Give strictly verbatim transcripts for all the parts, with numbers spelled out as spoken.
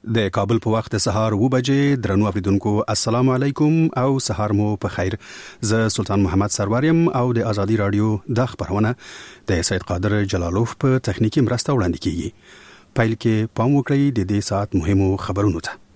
د کابل په وخت سهار و بجې درنو اوریدونکو السلام علیکم او سهار مو په خیر. زه سلطان محمد سروریم او د ازادي رادیو د خبرونه د سید قادر جلالوف په تخنیکی مرسته وړاندې کیږي. پایل کې پام وکړئ د دې ساعت مهمو خبرونو ته.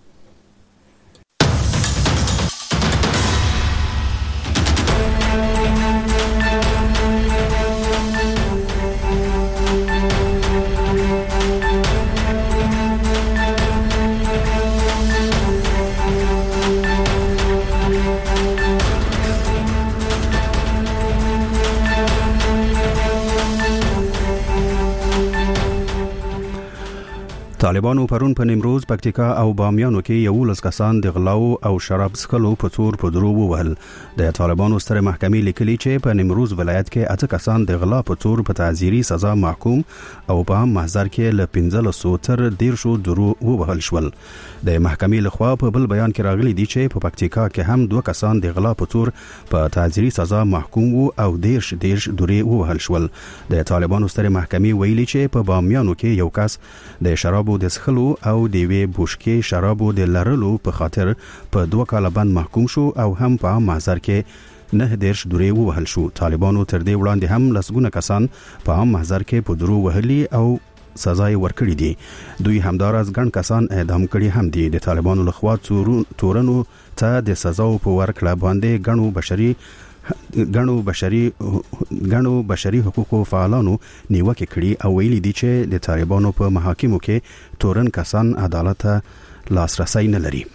طالبانو پرون په نیمروز، پکتیکا او بامیانو کې یو لس کسان د غلاو او شراب څښلو په تور په درو ووهل. د طالبانو ستره محکمې لیکلي چې په نیمروز ولایت کې اته کسان د غلا په تور په تعزیري سزا محکوم او په عام محضر کې له پنځلسو تر دیرشو درو ووهل شول. د محکمې لخوا په بل بیان کې راغلي دي چې په پکتیکا کې هم دوه کسان د غلا په تور په تعزیري سزا محکوم وو او دیرش دیرش درې ووهل شول. د طالبانو ستره محکمې ویلي چې په بامیانو کې یو کس د شرابو د څښلو او د وی بوشکې شرابو د لرلو په خاطر په دوه کاله بند محکوم شو او هم په محضر کې نه دیرش درې ووهل شو. طالبانو تر دې وړاندې هم لسګونه کسان په عام محضر کې په درو وهلي او سزا یې ورکړي دي. دوی همدارس ګڼ کسان اعدام کړي هم دي. د طالبانو لخوا تورنو ته د سزاو په ورکړه باندې ګڼو بشري ګڼو بشري ګڼو بشري حقوقو فعالانو نیوکه کړي او ویلي دي چې د طالبانو په محاکمو کې تورن کسان عدالت لاسرسي نه لري.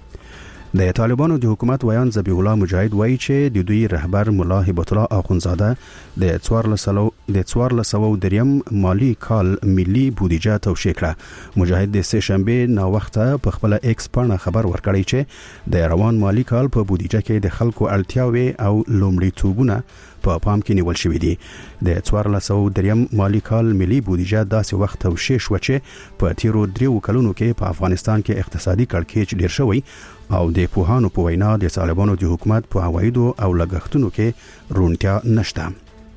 د طالبانو د حکومت ویان ذبیح الله مجاهد وایي چې د دوی رهبر مولا هبت الله اخونزاده د څوارلس سوه دریم مالی کال ملي بودیجه توشیح کړه. مجاهد د سه شنبه نا وخته په خپل ایکس باندې خبر ورکړی چې د روان مالی کال په بودیجه کې د خلکو اړتیاوي او لومړیتوبونه په پام کې نیول شوې دي. د څوارلس سوه دریم مالی کال ملي بودیجه داسې وخت توشیح شو چې په تیرو دریو کلونو کې په افغانستان کې اقتصادي کړکېچ ډیر شوی او د پوهانو په وینا د طالبانو د حکومت په عوایدو او لګښتونو کې رونتیا نشته.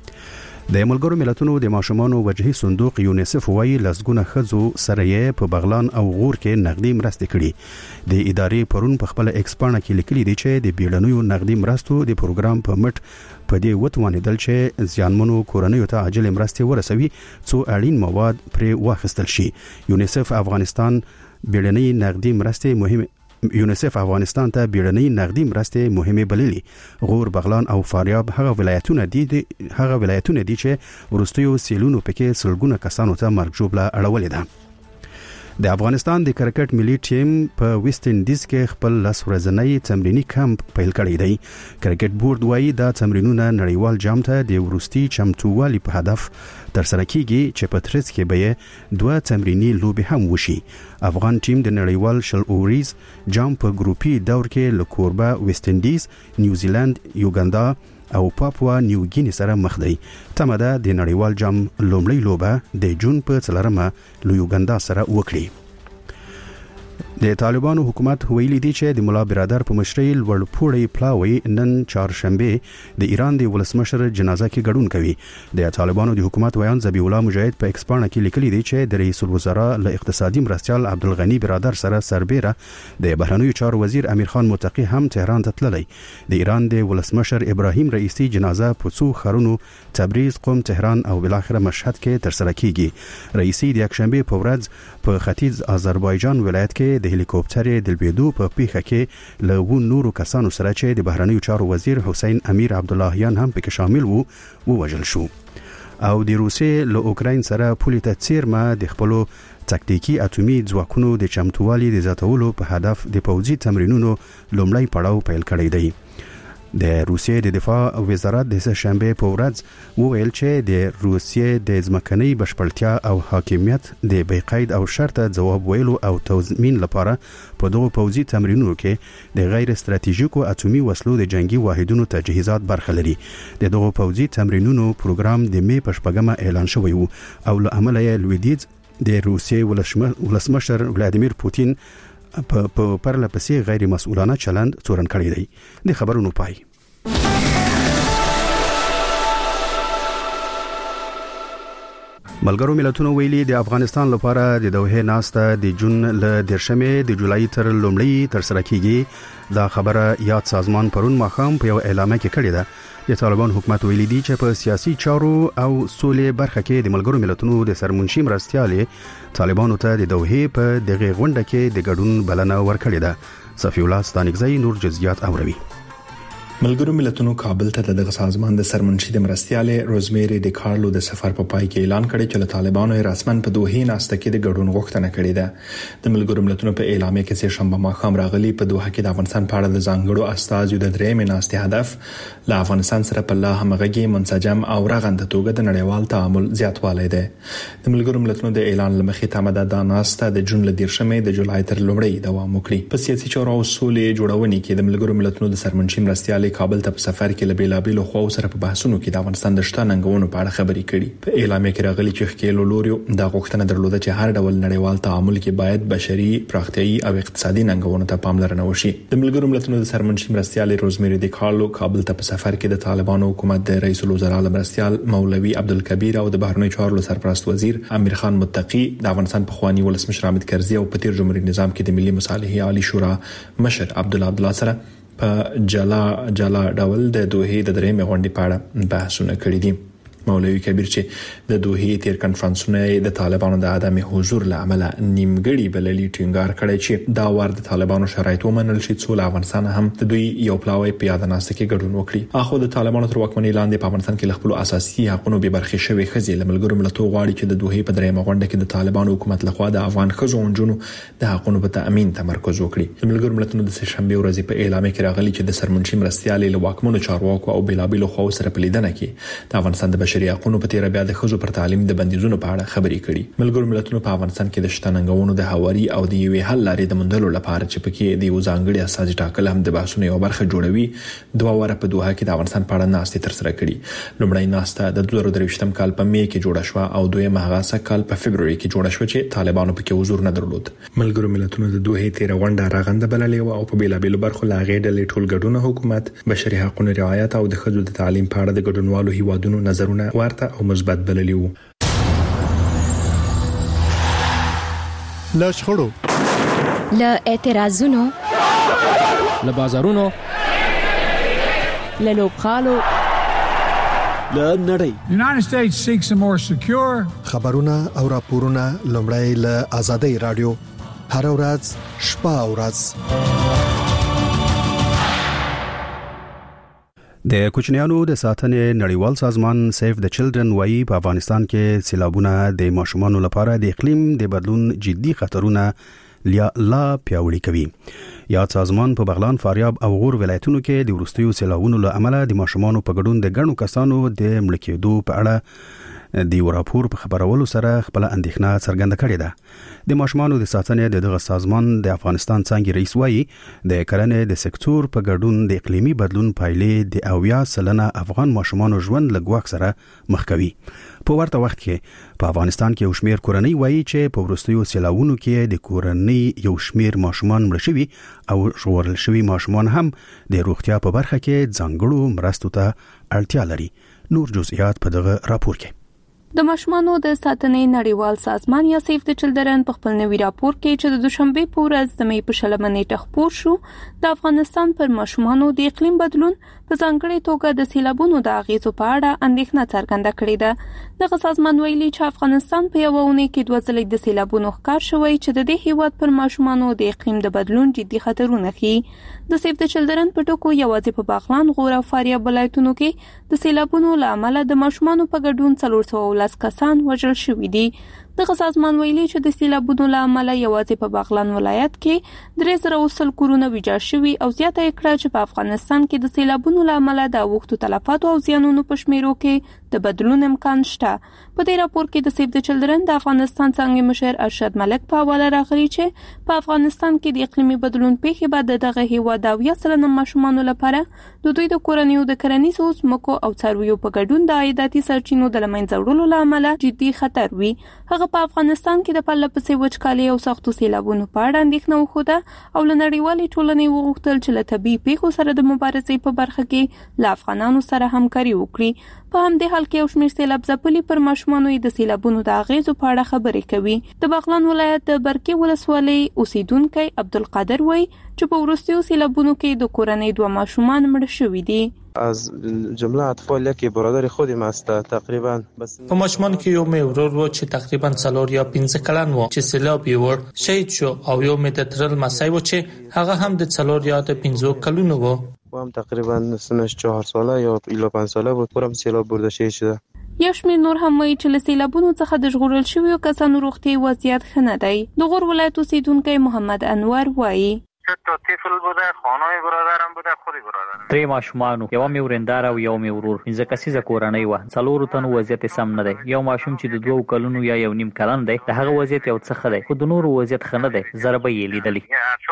د ملګرو ملتونو د ماشومانو وجهي صندوق یونیسف وایي لسګونه ښځو سره یې په بغلان او غور کې نقدي مرستې کړي. د ادارې پرون په خپل ایکس باندې کې لیکلي دي چې د بیړنیو نقدي مرستو د پروګرام په مټ په دې وتوانیدل چې زیانمنو کورنیو ته عاجل مرستې ورسوي څو اړین مواد پرې واخیستل شي. یونیسف افغانستان بیړنۍ نقدي مرستې مهمه یونیسف افغانستان ته بیړنۍ نقدي مرستې مهمه بللي. غور، بغلان او فاریاب هغه ولایتونه دي هغه ولایتونه دي چې ورستیو سیلونو پکې سلګونه کسانو ته مرګ ژوبله اړولې ده. د افغانستان د کرکټ ملي ټیم په ویسټ انډیز کې خپل لس ورځنی تمرینی کمپ پیل کړی دی. کرکټ بورډ وایي دا تمرینونه نړیوال جام ته د ورستي چمتووالي په هدف ترسره کیږي چې په ترڅ کې به دوه تمرینی لوبې هم وشي. افغان ټیم د نړیوال شل اوریز جام په ګروپي دور کې له کوربه ویسټ انډیز، نیوزیلند، یوګاندا او پاپوا نیو ګینی سره مخ دی. تمه ده د نړیوال جام لومړی لوبه د جون په څلورمه له یوګاندا سره وکړي. د طالبانو حکومت ویلي دي چې د مولا برادر په مشرۍ لوړپوړی پلاوی نن چهارشنبه د ایران د ولسمشر جنازه کې ګډون کوي. د طالبانو د حکومت ویان ذبیح الله مجاهد په ایکس باندې کې لیکلي دي چې د رئیس الوزرا له اقتصادي مرستیال عبدالغنی برادر سره سربېره د بهرنیو چارو وزیر امیر خان متقی هم تهران ته تللی. د ایران د ولسمشر ابراهیم رئیسی جنازه په څو ښارونو تبریز، قم، تهران او بالاخره مشهد کې ترسره کیږي. رئیسی د یکشنبه په ورځ په ختیځ آذربایجان ولایت کې د هلیکوپټر د لویدو په پیښه کې له و نورو کسانو سره چې د بهرنیو چارو وزیر حسین امیر عبداللهیان هم پکې شامل وو ووژل شو. او د روسیې له اوکراین سره پولې ته څیرمه د خپلو تکتیکي اټومي ځواکونو د چمتووالي د زیاتولو په هدف د پوځي تمرینونو لومړی پړاو پیل کړی دی. د روسیې د دفاع وزارت د سه شنبه په ورځ وویل چې د روسیې د ځمکنۍ بشپړتیا او حاکمیت د بېقید او شرطه ځواب ویلو او تضمین لپاره په دغه پوځي تمرینونو کې د غیر استراتیژیکو اټومي وسلو د جنگي واحدونو تجهیزات برخه لري. د دغه پوځي تمرینونو پروګرام د می په شپږمه اعلان شوی وو او له امله یې لویدیځ د روسیې ولسمشر ولادیمیر پوتین په پرله پسې غیر مسؤلانه چلند څورن کړی دی. د خبرونو پای. ملګرو ملتونو ویلي د افغانستان لپاره د دوحه ناسته د جون له دیرشمې د جولای تر لومړۍ تر سره کیږي. دا خبره یاد سازمان پرون ماښام په یو اعلامیه کې کړې ده. د طالبان حکومت ویلي دی چې په سیاسي چارو او سولې برخه کې د ملګرو ملتونو د سرمنشي مرستیالې طالبانو ته د دوحه په دغه غونډه کې د ګډون بلنه ورکړې ده. صفی الله ستانکزی نور جزئیات اوروي. ملګرو ملتونو کابل ته دغه سازمان د سرمنشي د مرستیالې روزمیری ډی کارلو د سفر په پای کې اعلان کړی چې طالبانو رسمن په دوحه ناسته کې د ګډون غوښتنه کړې ده. د ملګرو ملتونو په اعلامیه کې چې شنبه ماښام راغلي په دوحه کې د افغانستان په اړه د ځانګړو استازو د درېمې ناستې هدف له افغانستان سره په لا همغږي منسجم او رغنده توګه د نړیوال تعامل زیاتوالی دی. د ملګرو ملتونو د اعلان لمخې تمه ده د ناسته د جون له دیرشمې د جولای تر لومړۍ دوام وکړي. په سیاسي چارو او سولې جوړونې کې د ملګرو ملتونو د سرمنشي مرستیالې کابل ته په سفر کې لبیلابیلو خو سره په بحثونو کې د افغانستان د شته ننګونو په اړه خبرې کړي. په اعلامیه کې راغلي چې خکېلو لوري د غوښتنه درلوده چې هر ډول نړیوال تعامل کې باید بشري، پراختیايي او اقتصادي ننګونو ته پاملرنه وشي. د ملګرو ملتونو د سرمنشي مرستیالې روزمیری ډی کارلو کابل ته په سفر کې د طالبانو حکومت د رئیس الوزرا مرستیال مولوی عبدالکبیر او د بهرنی چارو سرپرست وزیر امیر خان متقی، د افغانستان پخوانی ولسمشر حامد کرزي او په تیر جمهوریت نظام کې د ملي مصالحې عالی شورا مشر عبدالله عبدالله سره په جلا جلا ډول د دوحه د درېمې غونډې په اړه بحثونه کړي دي. مولوی کبیر چې د دوحه تیر کنفرانسونه د طالبانو د عدم حضور له امله نیمګړي بللي ټینګار کړی چې دا ور د طالبانو شرایط ومنل شي څو افغانستان هم د دوی یو پلاوی په یاد ناسته کې ګډون وکړي. اخو د طالبانو تر واکمنۍ لاندې په افغانستان کې خپل اساسي حقوقو به برخې شوی خزي لملګرو ملتونو غواړي چې د دوحه په درېمه غونډه کې د طالبانو حکومت لخوا د افغان خزو اونجونو د حقوقو په تامین تمرکز وکړي. لملګرو ملتونو د شنبه ورځې په اعلامیه کې راغلي چې د سرمنشي مرستیالې له واکمنو چارواکو او بلابل خو سره په لیدنه کې د افغانستان د بشري حقوقو په تیر بیا د خزو پر تعلیم د بندیزونو په اړه خبرې کړي. ملګرو ملتونو په افغانستان کې د شتننګونو د هواري او د یوې حل لارې د مندلو لپاره چې پکې د یو ځانګړي اساسي ټاکل هم د بحثونو یو برخه جوړوي دوه واره په دوحه کې د افغانستان په اړه ناستې تر سره کړي. لومړی ناسته د دوه زره درویشتم کال په می کې جوړه شو او دویمه هغه کال په فبرवरी کې جوړه شو چې طالبانو پکې حضور نه درلود. ملګرو ملتونو د دوحه تیر غونډه راغنده بللې او په بیلابیلو برخو لاغې ډلې ټول ګډون حکومت، بشري حقوقو رعایت او د خزو د تعلیم په اړه د ګډونوالو هیوادونو نظرونه ورته او مثبت بللي وو. له شخړو، له اعتراضونو، له بازارونو، له لوبغالو، له نړۍ. The United States seeks a more secure خبرونه او راپورونه لومړی له آزادۍ رادیو هر ورځ شپه او ورځ. د کوچنیانو د ساتنې نړیوال سازمان سیف د چلډرن وايي په افغانستان کې سیلابونه د ماشومانو لپاره د اقلیم د بدلون جدي خطرونه لا پیاوړي کوي. یاد سازمان په بغلان، فاریاب او غور ولایتونو کې د وروستیو سیلابونو له امله د ماشومانو په ګډون د ګڼو کسانو د مړ کېدو په اړه د یو راپور په خبرولو سره خپل اندېښنه څرګنده کړې ده. د ماشومانو د ساتنې د دغه سازمان د افغانستان څنګه رئیس وايي د کرنې د سکتور په ګډون د اقلیمي بدلون پایلې د اویا سلنه افغان ماشومانو ژوند له ګواښ سره مخ کوي. په ورته وخت کې په افغانستان کې یو شمېر کورنۍ وايي چې په وروستیو سیلابونو کې د کورنۍ یو شمېر ماشومان مړ شوي او ژغورل شوي ماشومان هم د روغتیا په برخه کې ځانګړو مرستو ته اړتیا لري. نور جزئیات په دغه راپور کې. د ماشومانو د ساتنې نړیوال سازمان یا سیف د چلډرن په خپل نوي راپور کې چې د دوشنبه په ورځ د مې په شلمه نیټه خپور شو د افغانستان پر ماشومانو د اقلیم بدلون په ځانګړي توګه د سیلابونو د اغیزو په اړه اندېښنه څرګنده کړې ده. دغه سازمان ویلي چې افغانستان په یو ونه کې دوه ځلې د سیلابونو ښکار شوی چې د دې هیواد پر ماشومانو د اقلیم د بدلون جدي خطرونه ښيي. د سیف د چلډرن په ټکو یوازې په بغلان، غور او فاریاب ولایتونو کې د سیلابونو له امله د ماشومانو په ګډون څلور سوه ولس کسان وژل شوي دي. دغه سازمان ویلي چې د سیلابونو له امله یوازې په بغلان ولایت کې درې زره وسل کورونه ویجاړ شوي او زیاته یې کړه چې په افغانستان کې د سیلابونو له امله د اوښتو تلفاتو او زیانونو په شمیرو کې د بدلون امکان شته. په دې راپور کې د سیف د چلډرن د افغانستان څنګه مشر ارشد ملک په حواله راغلي چې په افغانستان کې د اقلیمي بدلون پیښې بعد دغه هیواد اویا سلنه ماشومانو لپاره د دوی د کورنیو د کرنیزو ځمکو او څارویو په ګډون د عایداتي سرچینو د له منځه وړلو له امله جدي خطر وي. هغه هغه په افغانستان کې د پرله پسې وچکالۍ او سختو سیلابونو په اړه اندېښنه وښوده او له نړیوالې ټولنې وغوښتل چې له طبیعي پیښو سره د مبارزې په برخه کې له افغانانو سره همکاري وکړي. په همدې حال کې یو شمېر سیلاب ځپلي پر ماشومانو د سیلابونو د اغیزو په اړه خبرې کوي. د بغلان ولایت د برکي ولسوالۍ اوسیدونکی عبدالقادر وایي چې په وروستیو سیلابونو کې د کورنۍ دوه ماشومان مړه شوي دي. از جمله اطفال یکی برادر خودم است تقریبا. په ماشومان کې یو مې ورور و چې تقریبا څلور یا پنځه کلن و چې سیلاب یې ور شهید شو او یو مې د ترل مسای و چې هغه هم د څلور یا د پنځو کلونو و. و هم تقریبا سنش چهار ساله یا الی پنج ساله بود. پرم سیلاب برده شهید شده. یو شمېر نور هم وایي چې له سیلابونو څخه د ژغورل شویو کسانو روغتیایي وضعیت ښه نه دی. د غور ولایت اوسیدونکی محمد انور وایي تا طفل بوده، خانه برادرم بوده، خود برادرم. درې ماشومانو، یو مې ورندار او یو مې ورور. پنځه کسیزه کورنۍ وه. څلورو تنو وضعیت سم نه دی. یو ماشوم چې د دوو کلونو یا یو نیم کلن دی، د هغه وضعیت یو څه ښه دی، خو د نورو وضعیت ښه نه دی. ضربه یې لیدلې.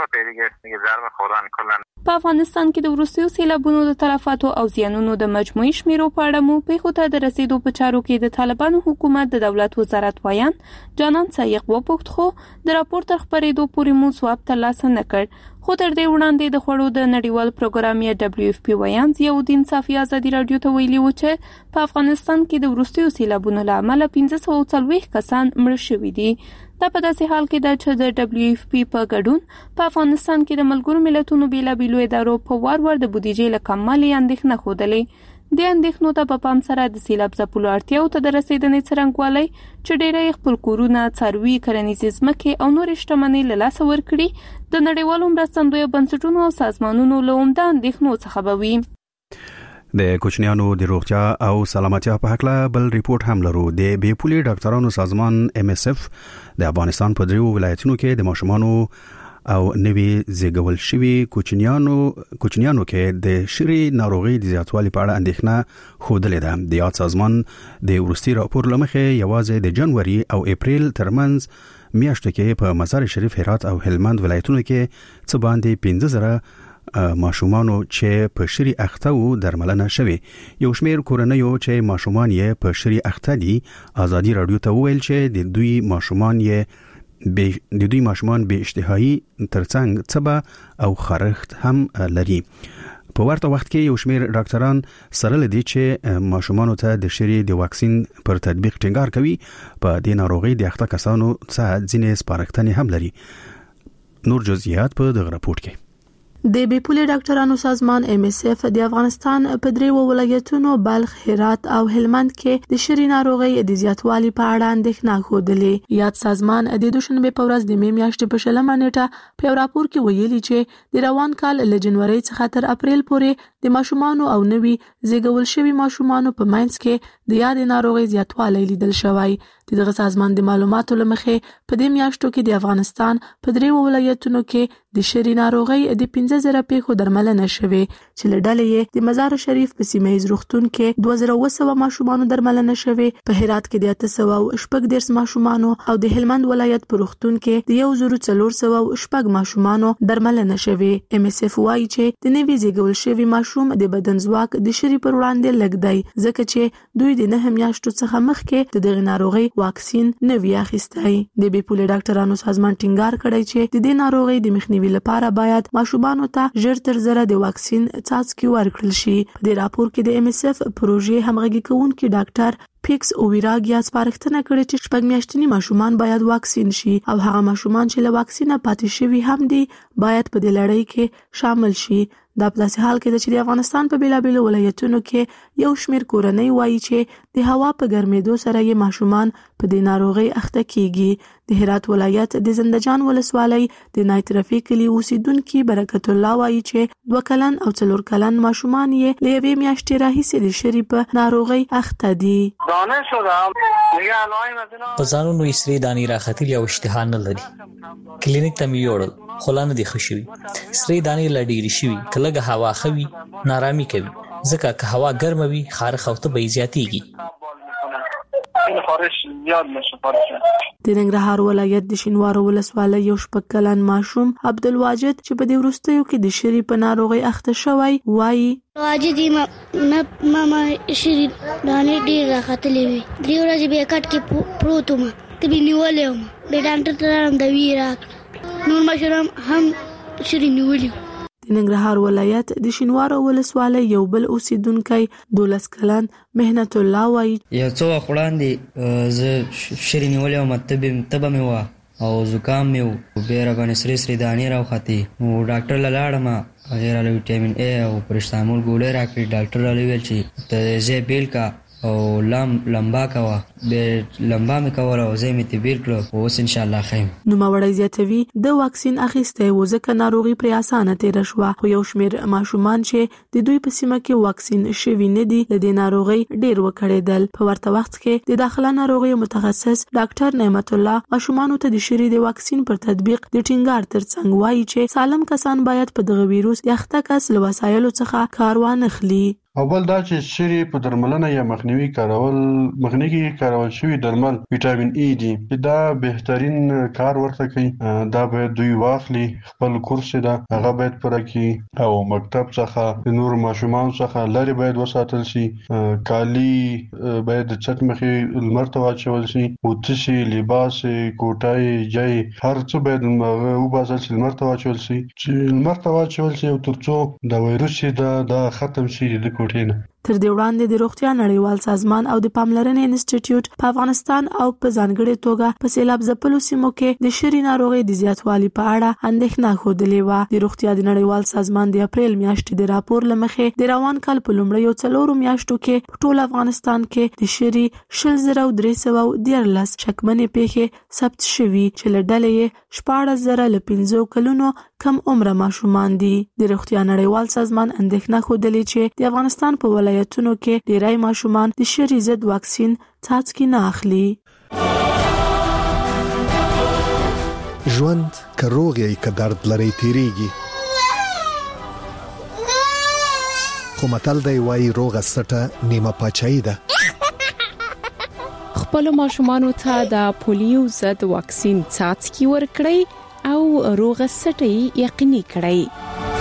په افغانستان کې د وروستیو سیلابونو د تلفاتو او زیانونو د مجموعي شمیرو په اړه مو پیښو ته د رسیدو په چارو کې د طالبانو حکومت د دولت وزارت وایان جانان سایق وپوښت، خو د راپور تر خپرېدو پورې مو ځواب ترلاسه نه کړ. خو تر دې وړاندې د خوړو د نړیوال پروګرام یا دبلیو اف پی وایان ضیاءالدین صافی ازادي رادیو ته ویلي و چې په افغانستان کې د وروستیو سیلابونو له امله پنځه سوه او څلوېښت کسان مړه شوي دي. دا په داسې حال کې ده چې د دبلیو اف پی په ګډون په افغانستان کې د ملګرو ملتونو بیلابیلو ادارو په وار وار د بودیجې له کموالي اندېښنه ښودلې. د اندېښنو ته په پام سره د سیلاب ځپلو اړتیاو ته د رسېدنې څرنګوالی چې ډېری خپل کورونه، څاروي، کرنیزې ځمکې او نورې شتمنۍ له لاسه ورکړي د نړیوالو مرستندویو بنسټونو او سازمانونو له عمده اندېښنو څخه به وي. د کوچنیانو د روغتیا او سلامتیا په هکله بل ریپورت هم لرو. د بې پولې ډاکټرانو سازمان ام اس اف د افغانستان په دریو ولایتونو کې د ماشومانو او نوي زیږول شوي کوچنیانو کوچنیانو کې د شری ناروغي د زیاتوالي په اړه اندېښنه ښودلې ده. د یاد سازمان د وروستي راپور له مخې یوازې د جنوري او اپریل ترمنځ میاشتو کې په مزار شریف، هرات او هلمند ولایتونو کې څه باندې پنځه زره ماشومانو چې په شری اخته وو درملنه شوي. یو شمېر کورنیو چې ماشومان یې په شری اخته دي ازادي رادیو ته وویل چې د دوی ماشومان یې د دوی ماشومان به اشتهایی ترڅنګ څبه او خارښت هم لري. په ورته وخت کې یو شمېر ډاکټران سره لدی چې ماشومانو ته د شری د واکسین پر تطبیق ټینګار کوي. په دې ناروغي د اخته کسانو څخه ځینې سپارښتنې هم لري. نور جزئیات په دغه راپور کې. د بې پولې ډاکټرانو سازمان ام اس اف د افغانستان په دریو ولایتونو بلخ، هرات او هلمند کې د شری ناروغي د زیاتوالي په اړه اندېښنه ښودلې. یاد سازمان د دوشنبه په ورځ د مې میاشتې په شلمه نیټه په راپور کې ویلي چې د روان کال له جنوري څخه تر اپریل پورې د ماشومانو او نوي زیږول شوي ماشومانو په منځ کې د یاد ناروغي زیاتوالی لیدل شوی. دغه سازمان د معلوماتو لمخې په دې میاشتو کې د افغانستان په دریو ولایتونو کې د شری ناروغي د پنځه زره پیښو درملنه شوې چې له ډلې یې د مزار شریف په سیمه ییز روغتون کې دوه زره اوه سوه ماشومانو درملنه شوې، په هرات کې د اته سوه او شپږ دېرش ماشومانو او د هلمند ولایت په روغتون کې د یو زرو څلور سوه او شپږ ماشومانو درملنه شوې. ام اس اف وايي چې د نوي زیږول شوي ماشوم د بدن ځواک د شری پر وړاندې لږ دی، ځکه چې دوی د نه میاشتو څخه مخکې د دغه ناروغي واکسین نه وی اخیستی. د بې پولې ډاکټرانو سازمان ټینګار کړی چې د دې ناروغي د مخنیوي لپاره باید ماشومانو ته ژر تر ژره د واکسین څاڅکي ورکړل شي. په دې راپور کې د ام اس اف پروژې همغږي کوونکي ډاکټر پیکس اوویراګیا سپارښتنه کړې چې شپږ میاشتني ماشومان باید واکسین شي او هغه ماشومان چې له واکسینه پاتې شوي هم دي باید په دې لړۍ کې شامل شي. دا په داسې حال کې ده چې د افغانستان په بیلابیلو ولایتونو کې یو شمېر کورنۍ وایي چې د هوا په ګرمېدو سره یې ماشومان په دې ناروغۍ اخته کیږي. د هرات ولایت د زندجان ولسوالۍ د نایترفي کلي اوسیدونکي برکت الله وایي چې دوه کلن او څلور کلن ماشومان یې له یوې میاشتې راهیسې د شری په ناروغۍ اخته دي. په ځانونو یې سرې دانې راختلي او اشتها نه لري. کلینیک ته مې یوړل خو لا نه دي ښه شوي. سرې دانې لا ډېرې شوي، که لږه هوا ښه وي نارامي کوي، ځکه که هوا ګرمه وي خارښ او تبه یې زیاتېږي. د ننګرهار ولایت د شینوارو ولسوالۍ یو شپږ کلن ماشوم عبدالواجد چې په دې وروستیو کې د شری په ناروغۍ اخته شوی وایي واجد ما ما شری دانې ډېرې راختلې وې، درې ورځې به یې کټ کې پروت وم تبي نیولم به ډاکټر ته د ویراک نور مشرم هم شری نیولم. د ننګرهار ولایت د شینوارو ولسوالۍ یو بل اوسیدونکو دولس کلن مهنت الله وایي یو څو وړاندې زه شری نیولم مطلب تبه مې وا او زکام مې و بیره باندې سری سری دانې راوخته او ډاکټر لاړم غیر له وټامین ای او پرستامول ګولې راکړي. ډاکټر له ویل چې ته زه بیل کا او لم لمبا کوا به لمبا مې کوله او زه مې تبیل کړو اوس ان شاء الله خیم. نو مړی زیاتوي د واکسین اخیسته و ځکه ناروغي پر اسانه تیر شو خو یو شمیر ماشومان چې د دوی په سیمه کې واکسین شوي نه دي د ناروغي ډیر وکړیدل. په ورته وخت کې د داخله ناروغي متخصص ډاکټر نعمت الله ماشومان ته د شری د واکسین پر تطبیق د ټینګار ترڅنګ وایي چې سالم کسان باید په دغه ویروس یخته کس له وسایلو څخه کار وانخلي. اول دا چې شری په درملنه یا مخنیوي کارول مخنیوي کارول شوی درمل وټامین ای دي دا بهترین کار ورته کوي. دا به دوی واخلي خپل کورس دا هغه باید پر کې او مکتب څخه نور ماشومان څخه لري باید وساتل شي. کالی باید چت مخې لمرته واچول شي او تشي لباس کوټای جای هر څه باید وباسل شي لمرته واچول شي چې لمرته واچول شي او ترڅو دا وایروس دا دا ختم شي د کوټې. تر دې وړاندې د روغتیا نړیوال سازمان او د پاملرنې انسټیټیوټ په افغانستان او په ځانګړي توګه په سیلاب ځپلو سیمو کې د شری ناروغي د زیاتوالي په اړه اندېښنه خوده و. د روغتیا د نړیوال سازمان د اپریل میاشتې د راپور لمخې د روان کال په لومړیو څلورو میاشتو کې په ټول افغانستان کې د شری شل زره درې سوه دیارلس شکمنې پیښې ثبت شوي چې له ډلې شپاړس زره له پنځو کلونو کم عمره ماشومان دي. د روغتیا نړیوال سازمان اندېښنه خوده چې د افغانستان په ولایتونو کې ډیری ماشومان د شری ضد واکسین څاڅکي نه اخلي. ژوند که روغ یې که درد لري تیریږي خو متل دی وایي روغه سټه نیمه پاچاهي ده. خپل ماشومانو ته د پولیو ضد واکسین څاڅکي ورکړئ او روغه سټه یقیني کړئ.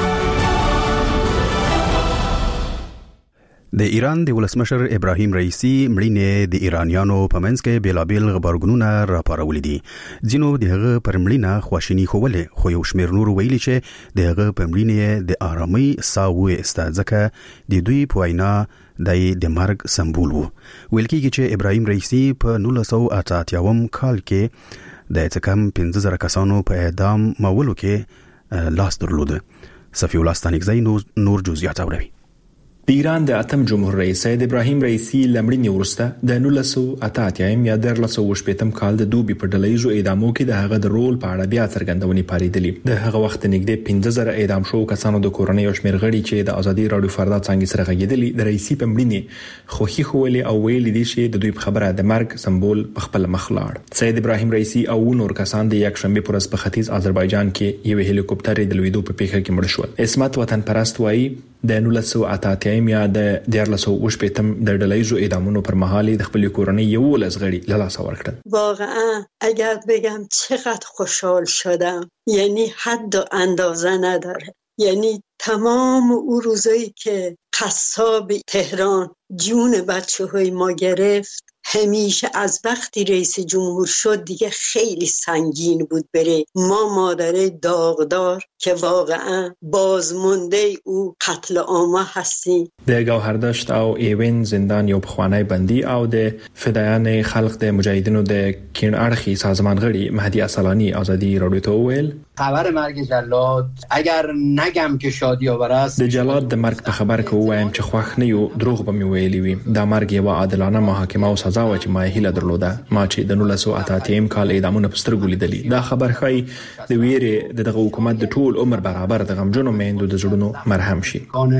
د ایران د ولسمشر ابراهیم رئیسی مړینې د ایرانیانو په منځ کې بیلابیل خبرګونونه راپارولي دي. ځینو دغه پر مړینه خواشیني خوولې خو یو شمېر نور ویلي چې دغه په مړینې د آرامۍ ساه وایسته ځکه د دوی په وینا د د مرګ سمبول وو. ویل کېږي چې ابراهیم رئیسی په نولس سوه اته اتیا کال کې د څکم پنځه زره کسانو په اعدام مولو کې لاس درلود. صفی الله ستانکزی نور جزئیات اوري. د ایران د اتم جمهور رئیس سید ابراهیم رئیسی لمړینې ورسته د نولس سوه اته اتیا یا دیارلس سوه شپږم کال د دوبي په ډلهیزو اعدامو کې د هغه د رول په اړه بیا څرګندونې پاریدلې. د هغه وخت نږدې پنځه زره اعدام شو کسانو د کورنۍ او شمېر غړي چې د ازادي رادیو فردا څنګه سره غږیدلې د رئیسی په مړینې خوښي خولې او ویل دي چې د دوی په خبره د مرګ سمبول په خپل مخ لاړ. سید ابراهیم رئیسی او نور کسان د یک شنبه پر ورځ په ختیځ آذربایجان کې یو هلیکوپټر د لویدو په پیښه کې مړ شو. اسمت وطن پرست وایي د نولس سوه اته اتیا یا د دیارلس سوه شپږم د ډلهیزو اعدامونو پر مهال د خپل کورنۍ یولس غړي له لاسه ورکړل. واقعا اگر بگم چقدر خوشحال شدم یعنی حد و اندازه نداره. یعنی تمام اون روزایی که قصاب تهران جون بچه های ما گرفت همیشه از وقتی رئیس جمهور شد دیگه خیلی سنگین بود بره ما مادره داغدار که واقعا بازمونده او قتل عامه هستیم. د گوهردشت او ایوین زندان یو پخوانی بندي او د فدایان خلق د مجاهدینو د کین اړخي سازمان غړي مهدی اصلانی ازادي رادیو ته ویل خبر مرگ جلاد اگر نگم که شادی آور است. د جلاد د مرګ په خبر کې وایم چې خوښ نه یو دروغ به مې ویلي وي. دا مرګ یو عادلانه محاکمه او سزا و چې ما هیله درلوده. ما چې د نولس سوه اته اتیا کال اعدامونه په سترګو لیدلي. دا خبر ښایي د ویرې دغه حکومت د ټول عمر برابر د غمجنو میندو د زړونو مرهم شي.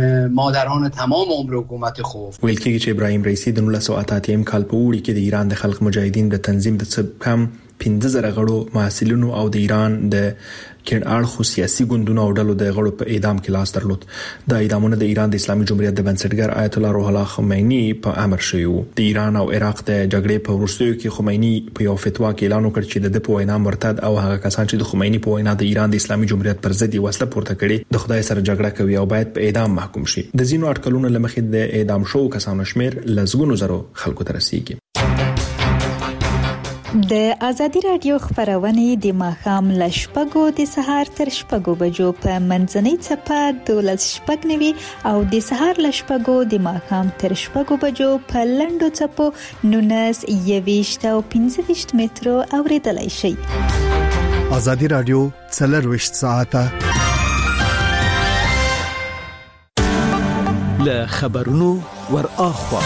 مادران تمام عمر حکومت خوف ویل کېږي چې ابراهیم رئیسی د نولس سوه اته اتیا کال په وړي کې د ایران د خلق مجاهدین د تنظیم د څه کم پنځه زره غړو محصلینو او د ایران د کین اړخو سیاسي ګوندونو او ډلو د غړو په اعدام کې لاس درلود. د اعدامونو د ایران د اسلامي جمهوریت د بنسټګر آیت الله روح الله خمینی په امر شوی وو. د ایران او عراق د جګړې په وروستیو کې خمینی په یو فتوا کې اعلان وکړ چې د په وینا مرتد او هغه کسان چې د خمینی په وینا د ایران د اسلامي جمهوریت پر ضد وسله پورته کړي د خدای سره جګړه کوي او باید په اعدام محکوم شي. د ځینو اټکلونو لمخې د اعدام شو کسانو شمیر لزګونو زرو خلکو ته رسیدي. د ازادي رادیو خبرونه د ماښام ل شپږو د سهار تر شپږو بجو په منځنۍ چپه دولس شپږ نوي او د سهار ل شپږو د ماښام تر شپږو بجو په لنډو چپو نونس یويشت او پنځه ویشت مترو اوریدلای شي. ازادي رادیو څلرویشت ساعته ل خبرونو ور اخوا.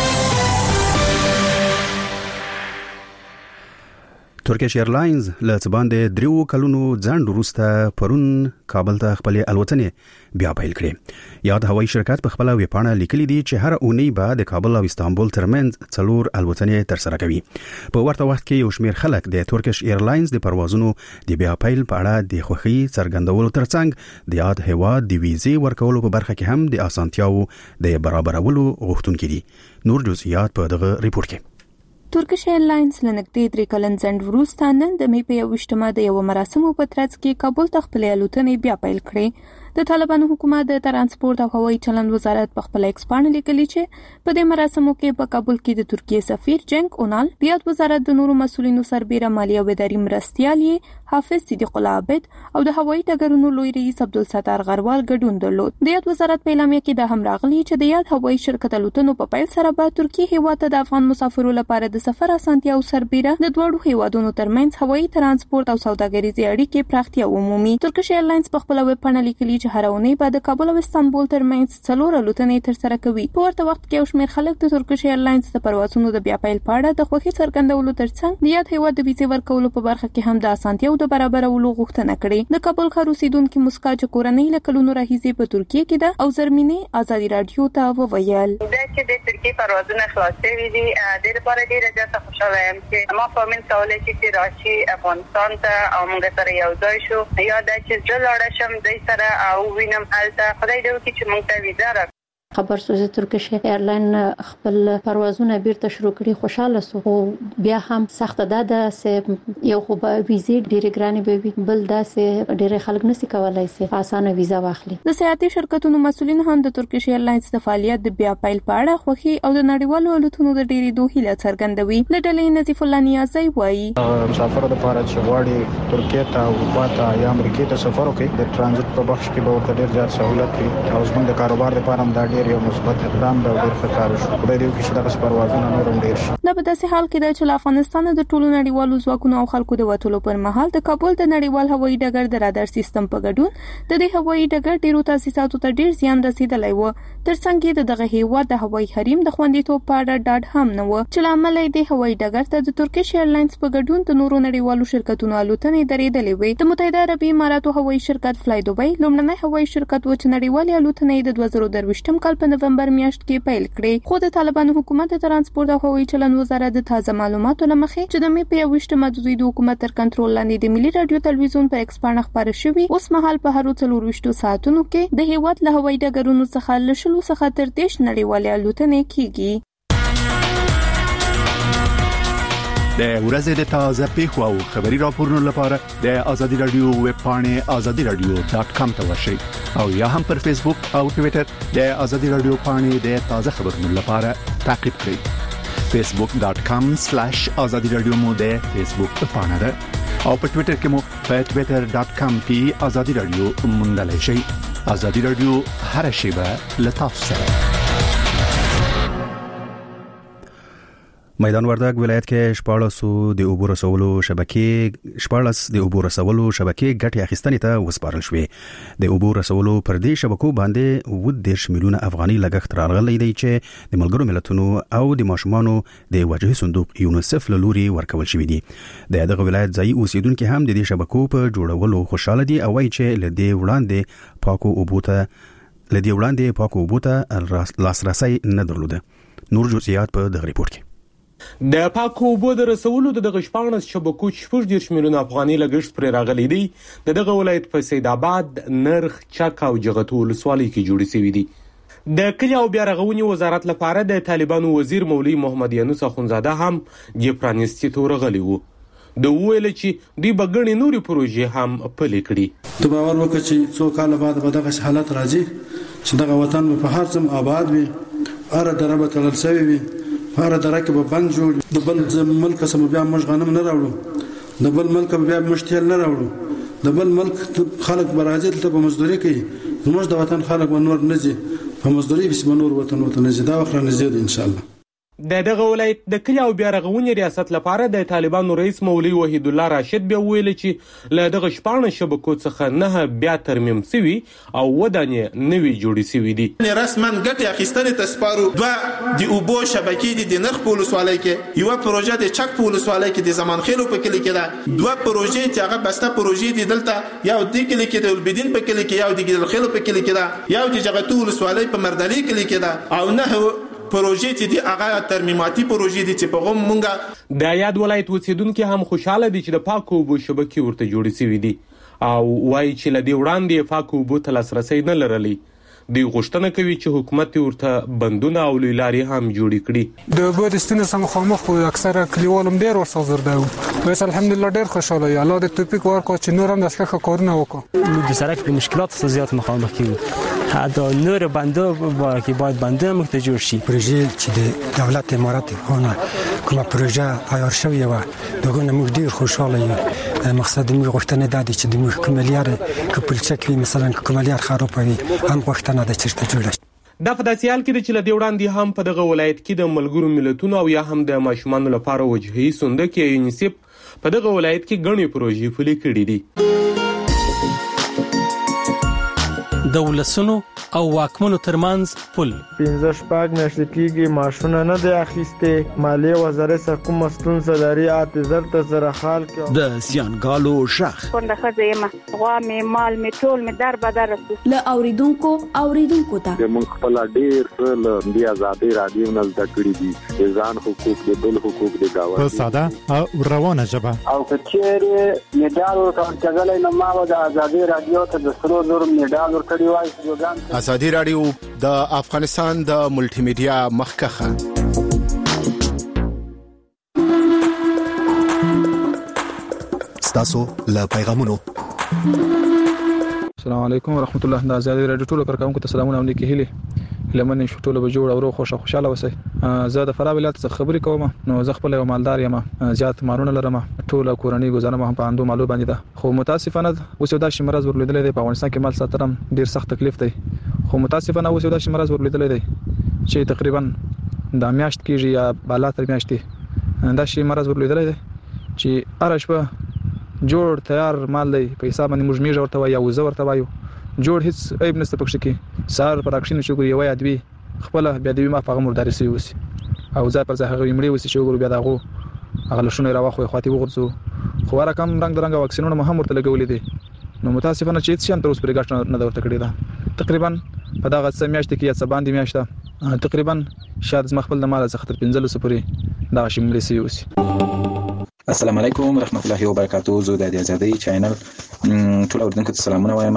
ترکیش ایرلاینز له څباندې دریو کلونو ځنډ وروسته پرون کابل ته خپل الوتنې بیا پیل کړې. یاد هوایي شرکت په خپل ویبپاڼه لیکلي دي چې هر اونۍ به د کابل او استانبول ترمنځ څلور الوتنې ترسره کوي. په ورته وخت کې یو شمېر خلک د ترکیش ایرلاینز د پروازونو د بیا پیل په اړه د خوښۍ څرګندولو ترڅنګ د یاد هیواد د ویزې ورکولو په برخه کې هم د اسانتیاو د برابرولو غوښتونکي دي. نور جزئیات په دغه ریپورت کې. ترکیش ایرلاینز لنګدې درې کلن ځنډ وروسته نن د مې په یوویشتمه د یو مراسمو په ترڅ کې کابل ته خپل الوتنې بیا پیل کړې. د طالبانو حکومت د ترانسپورت او هوایي چلند وزارت په خپل ایکس باندې لیکلي چې په دې مراسمو کې په کابل کې د ترکیه سفیر جنګ اونال، د یاد وزارت د نورو مسولینو سربېره مالیه او اداري مرستیال حافظ صدیق الله عابد او د هوایي ډګرونو لوی رئیس عبدالستار غروال ګډون درلود. د یاد وزارت په اعلامیه کې د هم راغلي چې د یاد هوایي شرکت الوتنو په پیل سره به ترکیه هیواد ته د افغان مسافرو لپاره د سفر اسانتیا او سربېره د دوړو هیوادونو ترمنځ هوایي ترانسپورت او سوداګریزي اړیکې پراختیا ومومي. ترکیش ایرلاینز په خپل ویبپاڼه لیکلي چې هر اونۍ به د کابل او استانبول ترمنځ څلور الوتنې ترسره کوي. په ورته وخت کې یو شمېر خلک د ترکیش ایرلاینز د پروازونو د بیا پیل په اړه د خوښۍ څرګندولو ترڅنګ د یاد هیواد د ویزې ورکولو په برخه کې هم د اسانتیاو د برابرولو غوښتنه کړې. د کابل ښار اوسیدونکو مسکا چې کورنۍ له کلونو راهیسې په ترکیه کې ده او زرمینې ازادي رادیو ته وویل دا چې د ترکیه پروازونه خلاص شوي دي د لپاره ډېره زیاته خوشاله یم چې ما په من کولای شي چې راشي افغانستان ته او موږ سره یو ځای شو یا دا چې زه لاړ شم د سره او وینم هلته خدای دې وکړي چې موږ ته ویزه راکړي. خبر سوزه ترکیش ایرلاین خپل پروازونه بیرته شروع کړي خوشاله سو خو بیا هم سخت ده د یو خو به ویزې ډېرې ګرانې به وي بل داسې ډېرې خلک نشي کولای سي اسانه ویزه واخلي. د سیاحتي شرکتونو مسولین هم د ترکیش ایرلاینز د فعالیت د بیا پیل په اړه خوښي او د نړیوالو الوتنو د ډېرېدو هیله څرګندوي. له ډلې نظیف الله نیازی وایي مسافر لپاره چې غواړي ترکیه ته او اروپا ته یا امریکا ته سفر وکړي د ترانزیت په بخش کې به ورته ډېر زیات سہولت وي او زموږ د کاروبار لپاره هم دا ډېر یو مثبت اقدام دی او ډېر ښه کار وشو. خدای دې وکړي چې دغه پروازونه نور هم ډېر شي. دا په داسې حال کې دی چې له افغانستانه د ټولو نړیوالو ځواکونو او خلکو د وټولو پر مهال د کابل د نړیوال هوایي ډګر د رادار سیستم په ګډون د دې هوایي ډګر ډیرو تاسیساتو ته ډیر زیان رسیدلی و. ترڅنګ د دغه هیواد د هوایي حریم د خوندیتوب په اړه ډاډ هم نه و چې لامل یې د هوایي ډګر ته د ترکیش ایرلاینز په ګډون د نورو نړیوالو شرکتونو الوتنې درېدلې وې. د متحده عربي اماراتو هوایي شرکت فلای دوبۍ لومړنی هوایي شرکت و چې نړیوالې الوتنې د دوه زره درویشتم کال په نومبر میاشت کې پیل کړې. خو د طالبانو حکومت د ترانسپورت او هوایي چلند وزارت د تازه معلوماتو لمخې چې د مې په یوویشتمه د دوی د حکومت تر کنټرول لاندې د ملي رادیو تلویزیون په ایکس باندې خبره شوې اوس مهال په هر څلورویشتو ساعتونو کې د هیواد له هوایي ډګرونو څخه له شلو څخه تر دېرش نړیوالې الوتنې کیږي. د ورځې د تازه پیښو او خبري راپورونو لپاره د ازادي رادیو ویب پاڼې ازادي رادیو ډاټ کام ته ورشئ او یا هم پر فیسبوک او ټوئیټر د ازادي رادیو پاڼې د تازه خبرونو لپاره تعقیب کړئ. فیسبوک ډاټ کام سلیش ازادي رادیو مو د فیسبوک پاڼه ده او په ټوئیټر کې مو په ټوئیټر ډاټ کام کې ازادي رادیو موندلای شئ. ازادي رادیو هر شیبه له تاسو سره. میدان وردګ ولایت کې شپاړسو د اوبو رسولو شبکې شپاړس د اوبو رسولو شبکې ګټې اخیستنې ته وسپارل شوې. د اوبو رسولو پر دې شبکو باندې اووه دېرش میلیونه افغاني لګښت راغلی دی چې د ملګرو ملتونو او د ماشومانو د وجهي صندوق یونیسف له لوري ورکول شوی دي. د دغه ولایت ځایي اوسیدونکو هم د دې شبکو په جوړولو خوشاله دي او وايي چې له دې وړاندې پاکو اوبو ته له دې وړاندې پاکو اوبو ته لاسرسي نه درلوده. نور جزئیات په دغه ریپورت کې. د پاکو اوبو د رسولو د دغه شپاړس شبکو شپږ دېرش میلیونه افغاني لګښت پرې راغلی دی. د دغه ولایت په سید آباد، نرخ، چک او جغتو ولسوالۍ کې جوړې شوې دي. د کلي او بیا رغونې وزارت لپاره د طالبانو وزیر مولوي محمد یونس اخونزاده هم د پرانیستي تور غلی وو. د ویل چې دوی بغړې نوري پروژې هم پلي کړي. ته باور وکړه چې څو کال بعد به دغه حالت راځي چې دغه وطن په هر څه آباد وي، اره دربه تلل شوی وي هر درکه به بند جوړ د بل ملک سم بیا موږ غنم نه راوړو د بل ملک بیا مشتیل نه راوړو د بل ملک خلک براځي ته په مزدوري کوي زموږ د وطن خلک ونور نه ځي په مزدوري به نور وطن وطن نه ځي دا وخت نه ځي ان شاء الله. د دغه ولایت د کلی او بیا رغونې ریاست لپاره د طالبانو رئیس مولوي وحید الله راشد بیا ویل چې له دغه شپږ شبکو څخه نه بیا ترمیم سوي او ودانې نوي جوړې سوي دي. رسمن ګټه اخیستنې تسپارو دوه د اوبو شبکې دي د نرخ په ولسوالۍ کې یو پروژه د چک په ولسوالۍ کې د زمان خېلو په کلی کې ده دوه پروژې چې هغه بسته پروژې دي دلته یو د کلی کې د البدین په کلی کې یو د ګیدل خېلو په کلی کې ده یو د جغتو ولسوالۍ په مردالي کلی کې ده او نه پروژې چې دی هغه ترمیماتي پروژې دي چې په غو مونږه د یاد ولایت اوسیدونکو هم خوشاله دي چې د پاکو اوبو شبکې ورته جوړې شوې دي او وایي چې لدی وړاندې پاکو اوبو ته لاسرسي نه لرلي. دوی غوښتنه کوي چې حکومت ورته بندونه او لارې هم جوړې کړي. د اوبو د ستونزې سره مخامخ وو اکثره کلیوالم ډېر ورسره زرده وو بس الحمدلله ډېر خوشاله یم الله د توفیق ورکړي چې نور هم داسې ښه کارونه وکړو. د سړک د مشکلات سره زیات مخامخ کیږو حتی نور بنده که باید بنده هم که جور شي. پروژه چې د دولت امارات خانه کومه پروژه عیار شوی و دغه موږ ډیر خوشاله یو. مقصد موږ غوښتنه ده چې د موږ کوملیار که پلچک وي مثلا کوملیار خراب وي هم غوښتنه ده چې جوړ شي. دا په داسې حال کې چې لدی وړاندې هم په دغه ولایت کې د ملګرو ملتونو او یا هم د ماشومانو لپاره وجهي صندوق یونیسف په دغه ولایت کې غني پروژې پلي کړې دي. د ولسونو او واکمنو ترمنځ پل پنځه شپږ میاشتې کېږي معاشونه نه دی اخیستې مالیې وزارت سره کومه ستونزه لري اته زر ته زره خال کې د زیانګالو شخ څنګه ښځه یم غوا مې مال مې ټول مې در بدر له اوریدونکو اوریدونکو ته موږ خپل ډیر څه له د آزادۍ رادیو نه زده کړي دي ځان حقوق د بل حقوق د گاونډي په ساده او روانه ژبه او کچېره میډال ورکړل نو ما د آزادۍ رادیو ته د سرو زر میډال ورکړی وای. آزادي رادیو د افغانستان د ملټي میډیا مخکخه ستاسو له پیغامونو. السلام علیکم ورحمت الله. د آزادي رادیو ټولو کارکونکو ته سلامونه او نیکی هیلې لمن شټوله به جوړ او روغ خوشاله خوشاله وسی. زه د فراه ولایت څخه خبرې کوم نو زه خپل یو مالدار یم زیات مارونه لرم ټول کورنۍ گزاره مې په اندو مالو باندې ده خو متاسفانه اوس یو داسې مرز ورلیدل دی په افغانستان کې مال ساترم ډیر سخت تکلیف دی خو متاسفانه اوس یو داسې مرز ورلیدل دی چې تقریبا د میاشت کېږي یا بالا تر میاشتې دا شی مرز ورلیدل دی چې هر شپه جوړ تیار مال دی په حساب باندې موږ میږه ورته وایو زه ورته وایو جوړ هیڅ عیب نشته پکې کې سار پر اکشن شو یو یا دوی خپل بیا دوی ما په مرداري سي وسی او ځای پر ځای هغه یمړي وسی چې ګورو بیا داغو هغه لښونه راوخو خاطی وګرځو خو رقم رنگ درنګ واکسینونه مهم ورته لګولې دي نو متاسفانه چې هیڅ شان تر اوسه پرې ګټه نه ورته کړې ده تقریبا په دغه څه میاشت کې یا څه باندې میاشت تقریبا شاید زما خپل د مال څخه تر پنځه لسو پورې دا شملې سي وسی. السلام علیکم ورحمت الله وبرکاته. زه د آزادۍ چینل ټول اوردونکو ته سلامونه وایم.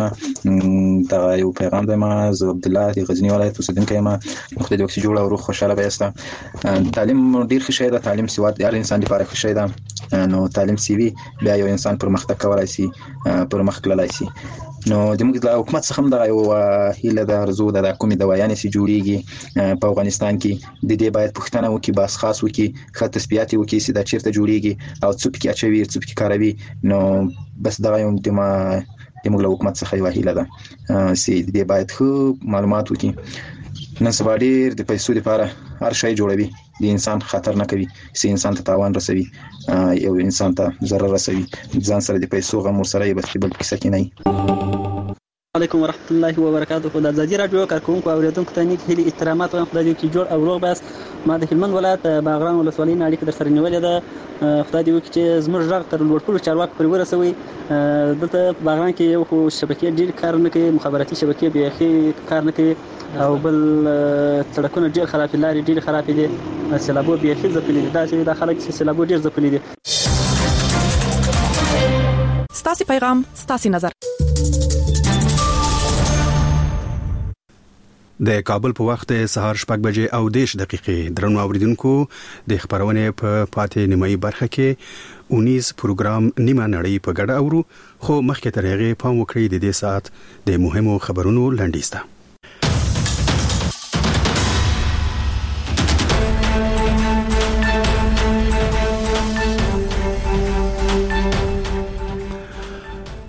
دا یو پیغام دی ما زه عبد الله د غزنی ولایت اوسیدونکی یم. خدای دې وکړي جوړ او روغ خوشاله وایسته. تعلیم ډیر ښه شی دی. تعلیم سواد د هر انسان لپاره ښه شی دی. نو تعلیم سی وی بیا یو انسان پرمختګ کولای شي پرمختګ کولای شي. نو د موږ د حکومت څخه هم دا یو هیله ده ارزو ده د کومې دوايانې چې جوړیږي په افغانستان کې د دې باید پوښتنه وکړي باس خاص وکړي ښه تثبیت وکړي چې دا چیرته جوړیږي او څوک کې اچوي څوک کې کاروي. نو بس دا یو د ما د موږ له حکومت څخه یو هیله ده چې دې باید ښه معلومات وکړي. نن سبا ډېر د پیسو لپاره هر شی جوړوي د انسان خطر نه کوي چې انسان ته تاوان رسوي یو انسان ته ضرر رسوي ځان سره د پیسو غم ور سره یې بس بل کیسه کې نه. علیکم ورحمت الله وبرکاته. د آزادي رادیو کارکونکو او اوریدونکو ته نیک هیلې احترامات وایم. خدای دې وکړي جوړ او روغ بس. ما د هلمند ولایت باغران ولسوالۍ نه اړیکه در سره نیولې ده. خدای دې وکړي چې زموږ غږ تر لوړپوړو چارواکو پورې ورسوي. دلته په باغران کې یو خو شبکې ډېر کار نه کوي مخابراتي شبکې بیخي کار نه کوي او بل سړکونه ډېر خراب دي لارې ډېر خراب دي سیلابو بیخي ځپلي دي. دا چې دا خلک چې سیلابو ډېر ځپلي دي. ستاسو پیغام ستاسو نظر. د کابل په وخت سهار شپږ بجې او دیش دقیقې درنو اوریدونکو د خبرونه په پاتې نیمایي برخه کې اونیز پروګرام نیمه نړۍ په ګډه اورو خو مخکې تر هغه پام وکړئ د دې ساعت د مهمو خبرونو لنډیسته.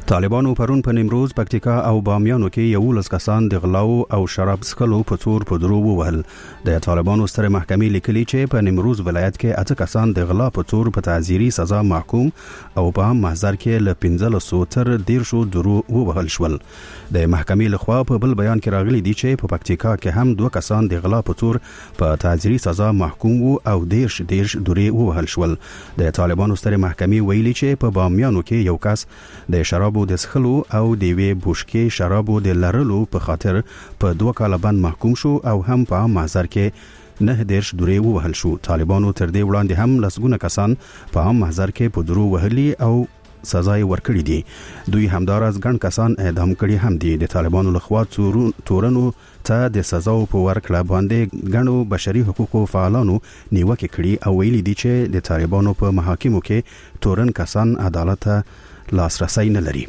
طالبانو پرون په نیمروز، پکتیکا او بامیانو کې یولس کسان د غلاو او شراب څښلو په څور په درو ووهل. د طالبانو ستره محکمې لیکلي چې په نیمروز ولایت کې اته کسان د غلا په څور په تعزیري سزا محکوم او په عام محضر کې له پنځلسو تر دیرشو درو ووهل شول. د محکمې لخوا په بل بیان کې راغلي دي چې په پکتیکا کې هم دوه کسان د غلا په څور په تعزیري سزا محکوم وو او دیرش دیرش درې ووهل شول. د طالبانو ستره محکمې ویلي چې په بامیانو کې یو کس د شراب د څښلو او د وی بوشکې شرابو د لرلو په خاطر په دوه کاله بند محکوم شو او هم په محضر کې نه دیرش درې ووهل شو. طالبانو تر دې وړاندې هم لسګونه کسان په عام محضر کې په درو وهلي او سزا یې ورکړي دي. دوی همداراز ګڼ کسان اعدام کړي هم دي. د طالبانو لخوا تورنو ته د سزاو په ورکړه باندې ګڼو بشري حقوقو فعالانو نیوکه کړي او ویلي دي چې د طالبانو په محاکمو کې تورن کسان عدالت لاسرسی نه لري.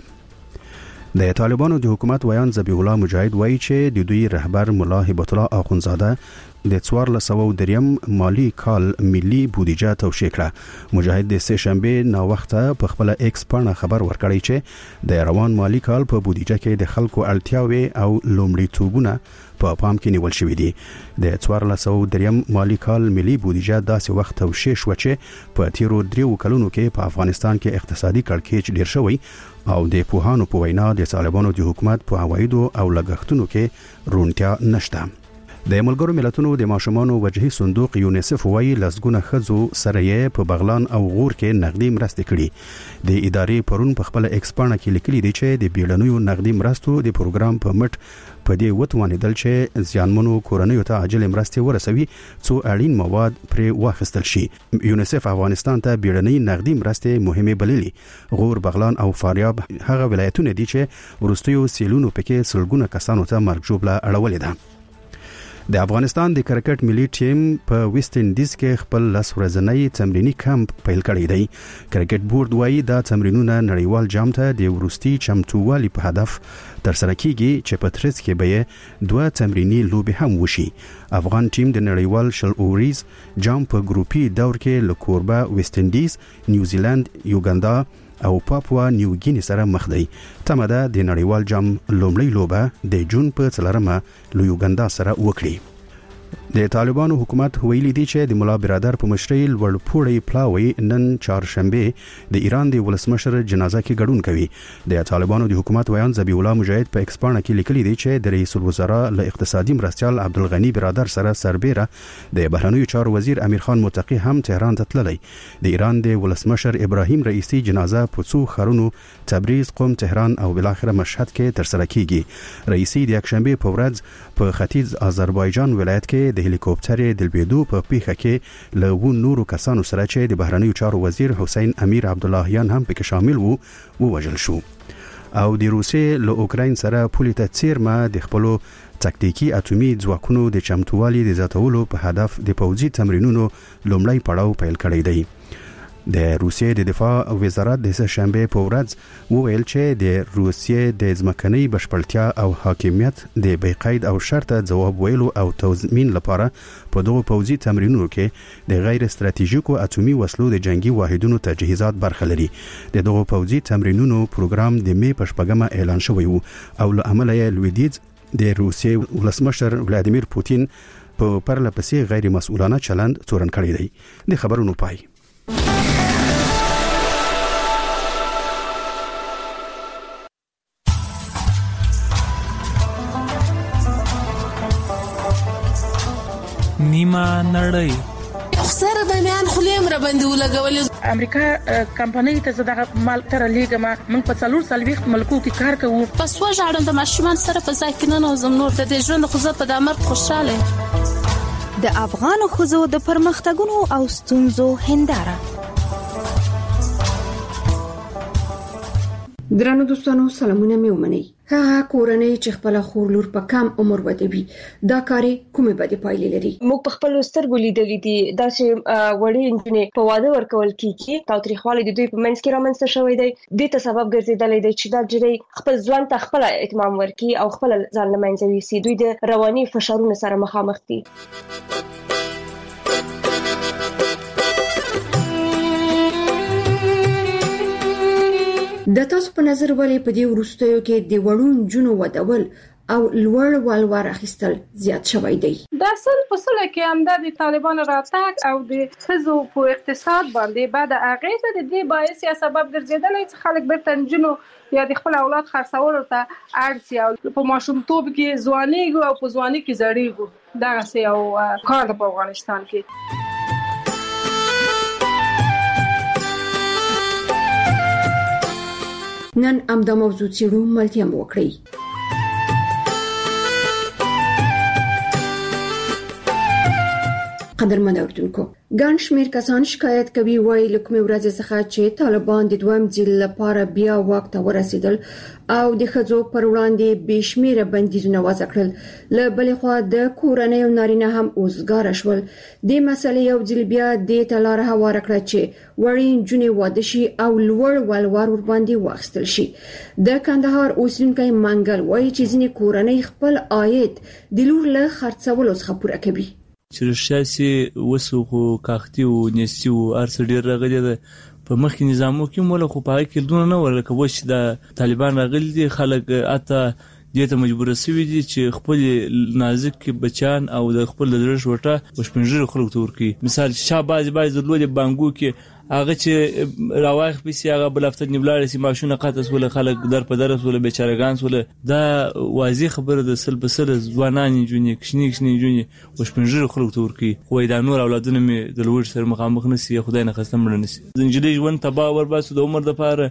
د طالبانو د حکومت ویان ذبیح الله مجاهد وایي چې د دوی رهبر مولا هبت الله اخونزاده د څوارلس سوه دریم مالی کال ملي بودیجه توشیح کړه. مجاهد د سه شنبه نا وخته په خپل ایکس باندې خبر ورکړی چې د روان مالی کال په بودیجه کې د خلکو اړتیاوې او لومړیتوبونه په پام کې نیول شوې دي. د څوارلس سوه دریم مالی کال ملي بودیجه داسې وخت توشیح شو چې په تیرو دریو کلونو کې په افغانستان کې اقتصادي کړکېچ ډیر شوی او د پوهانو په وینا د طالبانو د حکومت په عوایدو او لګښتونو کې رونتیا نشته. د ملګرو ملتونو د ماشومانو وجهي صندوق یونیسف وایي لسګونه ښځو سره یې په بغلان او غور کې نقدي مرستې کړي. د ادارې پرون په خپل ایکس باندې کې لیکلي دي چې د بیړنیو نقدي مرستو د پروګرام په مټ په دې وتوانیدل چې زیانمنو کورنیو ته عاجل مرستې ورسوي څو اړین مواد پرې واخیستل شي. یونیسف افغانستان ته بیړنۍ نقدي مرستې مهمه بللي. غور، بغلان او فاریاب هغه ولایتونه دي چې ورستیو سیلونو پکې سلګونه کسانو ته مرګ ژوبله اړولې ده. د افغانستان د کرکټ ملي ټیم په ویسټ انډیز کې خپل لس ورځنی تمرینی کمپ پیل کړی دی. کرکټ بورډ وایي دا تمرینونه نړیوال جام ته د ورستي چمتووالي په هدف ترسره کیږي چې په ترڅ کې به دوه تمرینی لوبې هم وشي. افغان ټیم د نړیوال شل اوریز جام په ګروپي دور کې له کوربه ویسټ انډیز، نیوزیلند، یوګاندا او پاپوا نیو ګینی سره مخ دی. تمه ده د نړیوال جام لومړی لوبه د جون په څلرمه له یوګاندا سره وکړي. د طالبانو حکومت ویلي دی چې د مولا برادر په مشرۍ لوړپوړی پلاوی نن چهارشنبه د ایران د ولسمشر جنازه کې ګډون کوي. د طالبانو د حکومت ویان ذبیح الله مجاهد په ایکس باندې کې لیکلي دی چې د رئیس الوزرا له اقتصادي مرستیال عبدالغنی برادر سره سربېره د بهرنیو چارو وزیر امیر خان متقی هم تهران ته تللی. د ایران د ولسمشر ابراهیم رئیسی جنازه په څو ښارونو تبریز، قم، تهران او بالاخره مشهد کې ترسره کیږي. رئیسی د یکشنبه په ورځ په ختیځ آذربایجان ولایت کې د هلیکوپټر د لویدو په پیښه کې له و نورو کسانو سره چې د بهرنیو چارو وزیر حسین امیر عبداللهیان هم پکې شامل وو ووژل شو. او د روسیې له اوکراین سره پولې ته څیرمه د خپلو تکتیکي اټومي ځواکونو د چمتووالي د زیاتولو په هدف د پوځي تمرینونو لومړی پړاو پیل کړی دی. د روسیې د دفاع وزارت د سه شنبه په ورځ وویل چې د روسیې د ځمکنۍ بشپړتیا او حاکمیت د بېقید او شرطه ځواب ویلو او تضمین لپاره په دغو پوځي تمرینونو کې د غیر استراتیژیکو اټومي وسلو د جنگي واحدونو تجهیزات برخه لري. د دغو پوځي تمرینونو پروګرام د می په شپږمه اعلان شوی وو او له امله یې لویدیځ د روسیې ولسمشر ولادیمیر پوتین په پرله پسې غیر مسؤلانه چلند تورن کړی دی. د خبرونو پای. نیمه نړۍ خسر د میان خلیم را باندې ولګول. امریکا کمپنۍ ته زده مال تر لیګما موږ په څلور سلويخت ملکو کې کار کوو. پس وژاړم د ماشومان سره په ځای کې نه نوزم نور د دې ژوند خو زه په دامر خوشاله. د افغان خزو د پرمختګونو او ستونزو هنداره. درنو دوستانو سلامونه مې ومنئ. هغه کورنۍ چې خپل خور لور په کم عمر ودوي دا کاری کومه بده پایلې لري. موږ په خپل سترګو لیدلې دي دا چې وړي انجنې په واده ورکول کیږي تاوتریخوالی د دوی په منځ کې رامنځته شوی دی. د ته سبب ګرځیدلې دی چې دا جری خپل ځوان ته خپل اهتمام ورکړي او خپل ځان لمنځوي سي دوی د رواني فشارونو سره مخامخ دي. د تاسو په نظر ولې په دې وروستیو کې د وړون جنو ودول او لوړ والوار اخیستل زیات شوی دی؟ د اصل په سله کې هم د طالبانو راتګ او د خزو په اقتصاد باندې بعد اغیزه د دې باعث یا سبب ګرځیدلی چې خلک بیرته جنو یا د خپل اولاد خرڅولو ته اړ شي او په ماشومتوب کې ځوانيږي او په ځواني کې زړیږي. دا څه یو کار د افغانستان کې. نن هم د موضوع چیرو ملتیا مو وکړئ. قدرمن اوردونکو، ګڼ شمېر کسان شکایت کوي وایي له کومې ورځې څخه چې طالبان د دویم ځل لپاره بیا واک ته ورسېدل او د ښځو پر وړاندې بې شمېره بندیزونه وضع کړل، له بلې خوا د کورنۍ او نارینه هم اوزګاره شول. دې مسلې یو ځل بیا دې ته لاره هواره کړه چې وړې نجونې واده شي او لوړ والوار ورباندې واخیستل شي. د کندهار اوسېدونکی منګل وایي چې ځینې کورنۍ خپل عاید د لور له خرڅولو څخه پوره کوي. چې رښتیاسي وسو خو کاختي او نيستي او ارس ډیر راغلي ده په مخکې نظامو کې مولا خو پای کې دونه نه ورکه و چې د طالبان راغلي دي خلک اته دې ته مجبور شوي دي چې خپل نازک بچان او د خپل درش وټه وشپنجر خلک تور کی. مثال شاباز باز د لوی بانګو کې هغه چې راوایخ پیسې هغه بلافته نیولار سي ماشونه قطس ول خلک در په درس ول بیچارهګان ول. دا واضح خبره د سل بسل ځوانان جونې کښنی کښنی جونې وشپنجر خلک تور کی. خو دا نور اولادونه می د لوړ سره مخامخ نسی خدای نه خستم مړ نسی زنجلې ژوند تبا ور باسو د عمر د پاره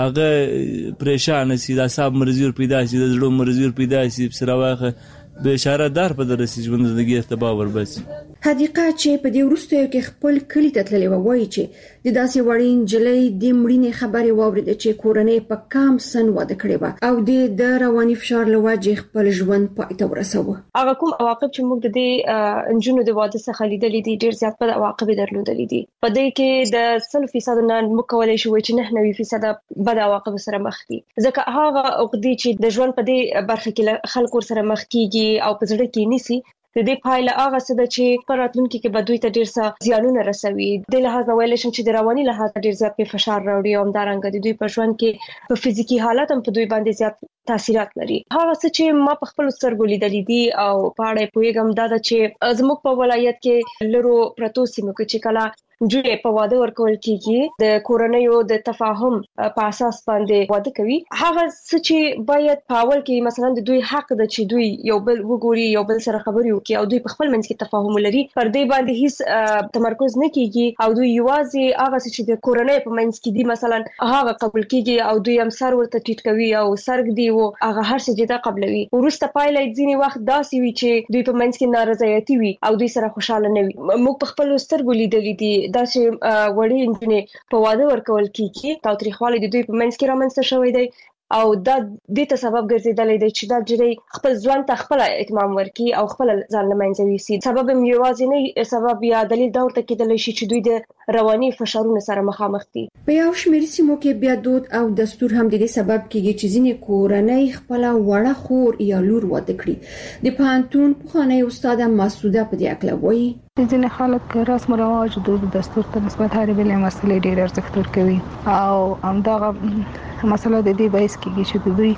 هغه پریشان سي د حساب مرزي پیدا سي د زړه مرزي پیدا سي سراواخه بشاره دار په درسي ژوند زندگی تبا ور باسي. حدیقه چې په دې وروستیو کې خپل کلی ته تللې و وایي چې د داسې وړین جلۍ د مړینې خبرې واورېده چې کورنۍ په کام سن واده کړې و او د رواني فشار له وجې خپل ژوند پای ته ورساوه. هغه کوم عواقب چې موږ د دې انجونو د واده څخه لیدلې دي ډېر زیات په عواقب درلودلې دي. په دې کې د سل فیصد نه مکولای شو چې نه نوي فیصد بد عواقب سره مخ دي. ځکه هغه عقدې چې د ژوند په دې برخه کې خلکو سره مخ کیږي او په ځړ کې نيسي د دې پایله هغه څه ده چې په راتلونکي کې به دوی ته ډېر څه زیانونه رسوي. د لحاظ ویل شي چې د رواني لحاظ ډېر زیات په فشار راوړي او همدارنګه د دوی په ژوند کې په فزیکی حالت هم په دوی باندې زیات تاثیرات لري. هغه څه چې ما په خپل سترګو لیدلې دي او په اړه پوهیږم دا ده چې زموږ په ولایت کې لرو پرتو سیمو کې چې کله جوړه په واده ورکول کیږي د کورنیو د تفاهم په اساس باندې واده کوي. هغه څه چې باید په اول کې مثلا د دوی حق ده چې دوی یو بل وګوري یو بل سره خبرې وکړي او دوی په خپل منځ کې تفاهم لري پر دې باندې هیڅ تمرکز نه کیږي او دوی یوازې هغه چې د کورنۍ په منځ کې دي مثلا هغه قبول کیږي او دوی هم سر ورته ټیټ کوي او سرګ دی او هغه هر څه جدا قبلوي. ورسته پایله ځینې وخت داسې وي چې دوی په منځ کې نارضایتي وي او دوی سره خوشاله نه وي. موږ په خپل سترګو لیدلې دي دا چې وړي انجونې په واده ورکول کیږي تاوتریخوالی د دوی په منځ کې رامنځته شوی دی او دا د ته سبب ګرځیدلی دی چې دا جری خپل ځوان ته خپل اهتمام ورکړي او خپل ځان لمنځه ویسي. سبب یې یوازې نه سبب یا دلیل دا ورته کېدلی شي چې دوی د رواني فشارونو سره مخامخ دي. په یو شمېر سیمو کې بیا دود او دستور هم د دې سبب کېږي چې ځینې کورنۍ خپل وړه خور یا لور واده کړي. د پوهنتون پخوانۍ استاده مسعوده په دې اړه وایي ځینې خلک رسم او رواج د دستور ته نسبت هرې بلې مسلې ډېر ارزښت ورکوي او همدغه مسله د دې باعث کېږي چې دوی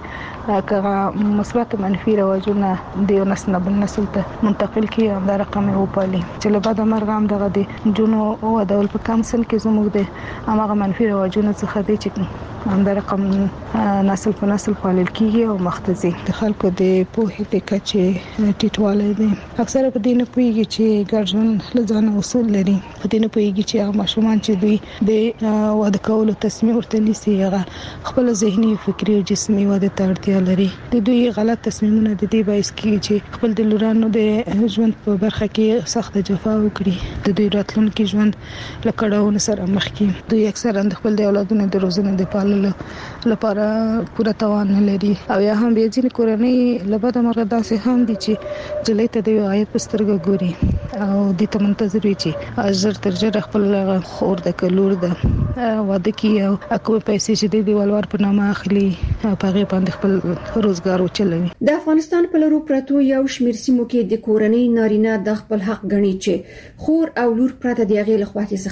کغه مثبت منفي رواجونه د یو نسل نه بل نسل ته منتقل کړي او دا رقم یې وپالي چې له بعده مرګ هم دغه د جنو واده په کم سن کې زموږ د هغه منفي رواجونه څخه دی چې هم دا رقم نسل په نسل پالل کېږي او مختزي د خلکو د پوهې د کچې ټیټوالی دی. اکثره په دې نه پوهېږي چې ګډ ژوند له ځانه اصول لري. په دې نه پوهېږي چې هغه ماشومان چې دوی د واده کولو تصمیم ورته نیسي هغه خپل ذهني فکري او جسمي واده ته اړتیا لري. د دوی غلط تصمیمونه د دې باعث کېږي چې خپل د لورانو د ژوند په برخه کې سخت جفا وکړي. د دوی راتلونکي ژوند له کړهونو سره مخ کړي. دوی اکثرا د خپل د اولادونو د روزنې د پاللو لپاره پوره توان نه لري او یا هم بیا ځینې کورنۍ له بده مرغه داسې هم دي چې جلۍ ته د یو عاید په سترګه ګوري او دې ته منتظر وي چې ژر تر ژره خپل خور د کلور د واده کوي او کومې پیسې چې د ولور په نامه اخلي په هغې باندې خپل روزګار وچلوي. د افغانستان په لرو پرتو یو شمېر سیمو کې د کورنۍ نارینه د خپل حق ګڼي چې خور او لور پرته د هغې له خواهې څخه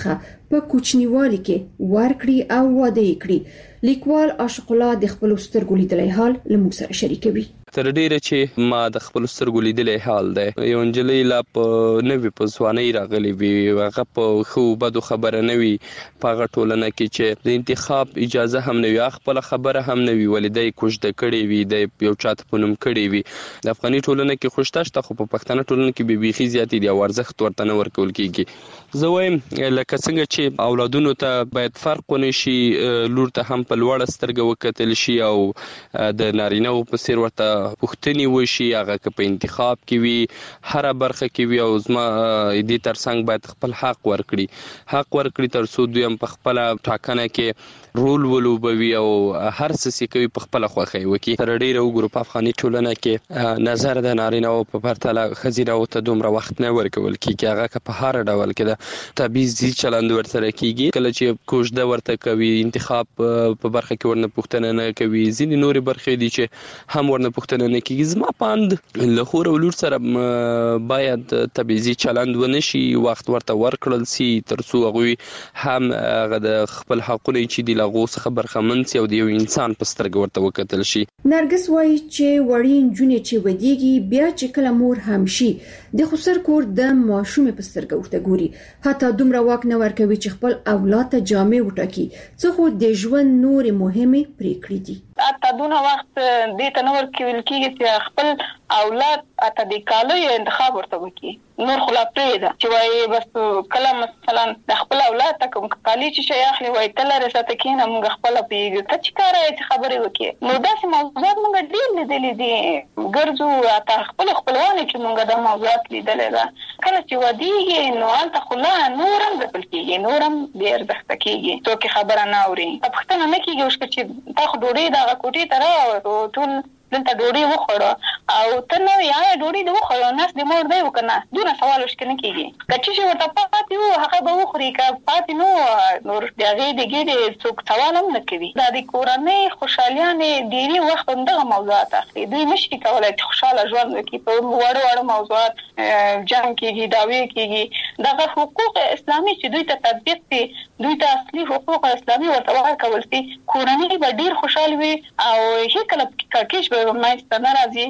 په کوچنیوالي کې ورکړي او واده یې کړي. لیکوال عاشق الله د خپل سترګو لیدلای حال لموږ سره شریکوي. تر ډیره چې ما د خپل سترګو لیدلې حال دی یو نجلۍ لا په نوي په ځوانۍ راغلي وي هغه په خو بدو خبره نه وي په هغه ټولنه کې چې د انتخاب اجازه هم نه وي خپل خبره هم نه وي ولې د کوشده کړي وي د یو چاته په نوم کړي وي د افغاني ټولنه کې خوشتاشته خو په پښتنه ټولنه کې به بيخي زیاتې دي او ارزښت ورته نه ورکول کیږي. زه وایم لکه څنګه چې اولادونو ته باید فرق ونشي لور ته هم په لوړ سترګه وکتل شي او د نارینه په څیر ورته پوښتنې وشي هغه که په انتخاب کې وي هر برخه کې وي او زما دې ترڅنګ باید خپل حق ورکړي حق ورکړي تر څو دوی هم په خپل ټاکنه کې رول ولوبوي او هر څه چې کوي په خپل خوښي وکړي. تر ډیره وګورو په افغاني ټولنه کې نظر د نارینه او په پرتله ښځینه او ته دومره وخت نه ورکول کیږي هغه که په هر ډول کې د تبعیضي چلند ورسره کیږي کله چې کوژده ورته کوي انتخاب په برخه کې ورنه پوښتنه نه کوي ځینې نورې برخې دي چې هم ورنه پوښتنه نه کیږي. زما پاند له خور او لور سره باید تبعیضي چلند ونشي وخت ورته ورکړل سي تر څو هغه هم هغه د خپل حقونه چې دی لغو څخه برخمن سي او د یو انسان په سترګه ورته وکتل شي. نرګس وایي چې وړین جونې چې ودیږي بیا چې کله مور هم شي د خسر کور د ماشوم په سترګه ورته ګوري حتی دومره واک نه ورکوي چې خپل اولاد ته جامې وټاکي څه خو د ژوند نورې مهمه پریکړې دي. اته دونه وخت دې ته نور کېول کېږي چې خپل اولاد اته د کالو انتخاب ورته وکړي نور خلا پرېده چې وایي بس کله مثلا د خپل اولاد ته کوم کالي چې شي اخلي وایي تل رسته کېنه موږ خپل پیږي ته چې کار یې خبرې وکړي نو داسې موضوعات موږ ډېر لیدلې دي ګرځو اته خپل خپلوان چې موږ د موضوعات لیدلې ده کله چې ودیږي نو البته خلا نورم د کېږي نورم ډېر د کېږي ته کې خبره نه اوري پښتنه نه کېږي اوس چې تا خو ډوډۍ دا کوټې ته راو ټول دلته ډوډۍ وخوړه او ته نو یا ډوډۍ د وخوړه ناس د مور دی وکنه دونه سوال وشکنه کیږي کچې چې ورته پاتې وو هغه به وخوري که پاتې نو نور دغه دغه څوک سوال هم نه کوي دا د کورنۍ خوشالیانې ډېری وخت دغه موضوعات اخلي دوی نشي کولای چې خوشاله ژوند وکړي په وړو وړو موضوعات جنګ کیږي داوی کیږي دغه حقوق اسلامي چې دوی ته تطبیق دي دوی ته اصلي حقوق اسلامي ورته ورکول شي کورنۍ به ډېر خوشاله وي او هیڅ کله کېش مایسته ناراضي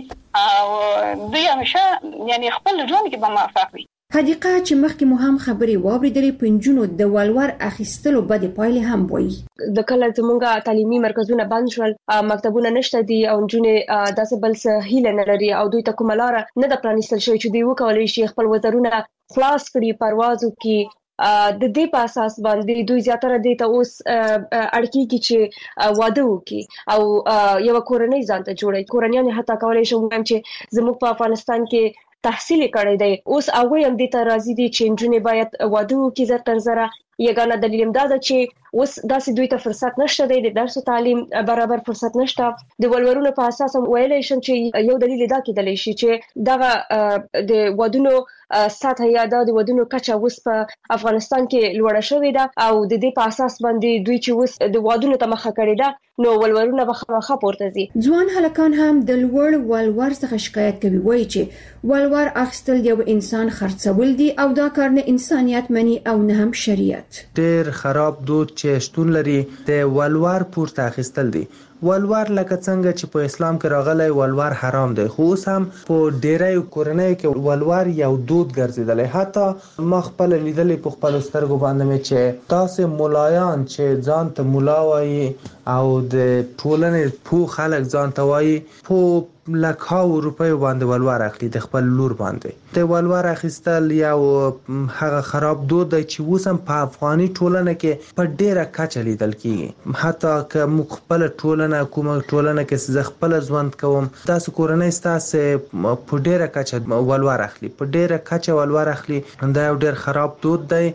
او دوی همیشه یعنی خپل ژوند کې به موافق وي. حدیقه چې مخکې مو هم خبرې واوریدلې پنځونو د والور اخیستلو بد پایلې هم وایي د کله زمونږه تعلیمي مرکزونه بند شول مکتبونه نشته دي او جنې داسې بل څه هیله نه لري او دوی ته کومه لار نه د پرانیستل شوی چې دوی وکولای شي خپل وزرونه خلاص کړي پروازو کې د دې په اساس باندې دوی زیاتره دي ته اوس اړکی کی چې واده وکي او یو کورنۍ ځان ته جوړي کورنۍ حتی کولای شي چې زموږ په افغانستان کې تحصیل کړی دی اوس هغه هم د ترازی دي چې جنونه باید واده وکي زر تر زره یګانه دلیل هم دا ده چې اوس داسې دوی ته فرصت نشته دی د درس او تعلیم برابر فرصت نشته د ولورونو په اساس هم ویلای شم چې یو دلیل دا کېدلی شي چې دغه د ودونو سطح یا د ودونو کچه اوس په افغانستان کې لوړه شوې ده او د دې په اساس باندې دوی چې اوس د ودونو ته مخه کړې ده نو ولورونه به خامخا پورته ځي. ځوان هلکان هم د لوړ ولور څخه شکایت کوي وایي چې ولور اخیستل یو انسان خرڅول دي او دا کار نه انسانیت مني او نه هم شریعت. ډېر خراب دود چې شتون لري د ولور پورته اخیستل دي ولور لکه څنګه چې په اسلام کې راغلی ولور حرام دی خو اوس هم په ډیری کورنۍ کې ولور یو دود ګرځیدلی حتی ما خپل لیدلې په خپل سترګو باندې چې تاسو مولایان چې ځان ته مولا وایي او د ټولنې په خلک ځان ته وایي په لکهاو روپیو باندې ولور اخلي د خپل لور باندې د ولور اخیستل یو هغه خراب دود دی چې اوس هم په افغاني ټولنه کې په ډیره کچه لیدل کیږي حتی که موږ خپل ټولنه کومه ټولنه کې زه خپل ژوند کوم تاسو کورنۍ تاسو په ډیره کچه ولور اخلي په ډیره کچه ولور اخلي دا یو ډیر خراب دود دی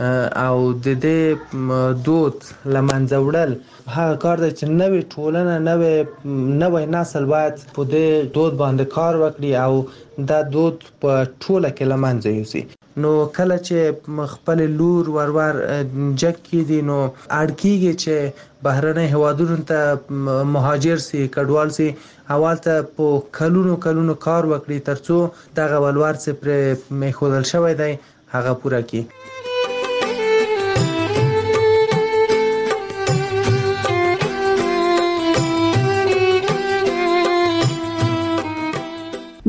او د دې دود لمنځه وړل هغه کار دی چې نوې ټولنه نوې نوې نسل باید په دې دود باندې کار وکړي او دا دود په ټوله کې لمنځه یوسي نو کله چې خپل لور ورور جک کیدي نو اړکیږي چې بهرنۍ هوادونو ته مهاجر سي کډوال سي اول ته په کلونو کلونو کار وکړي ترڅو دغه ولور چې پر میخودل شوی دی هغه پوره کړي.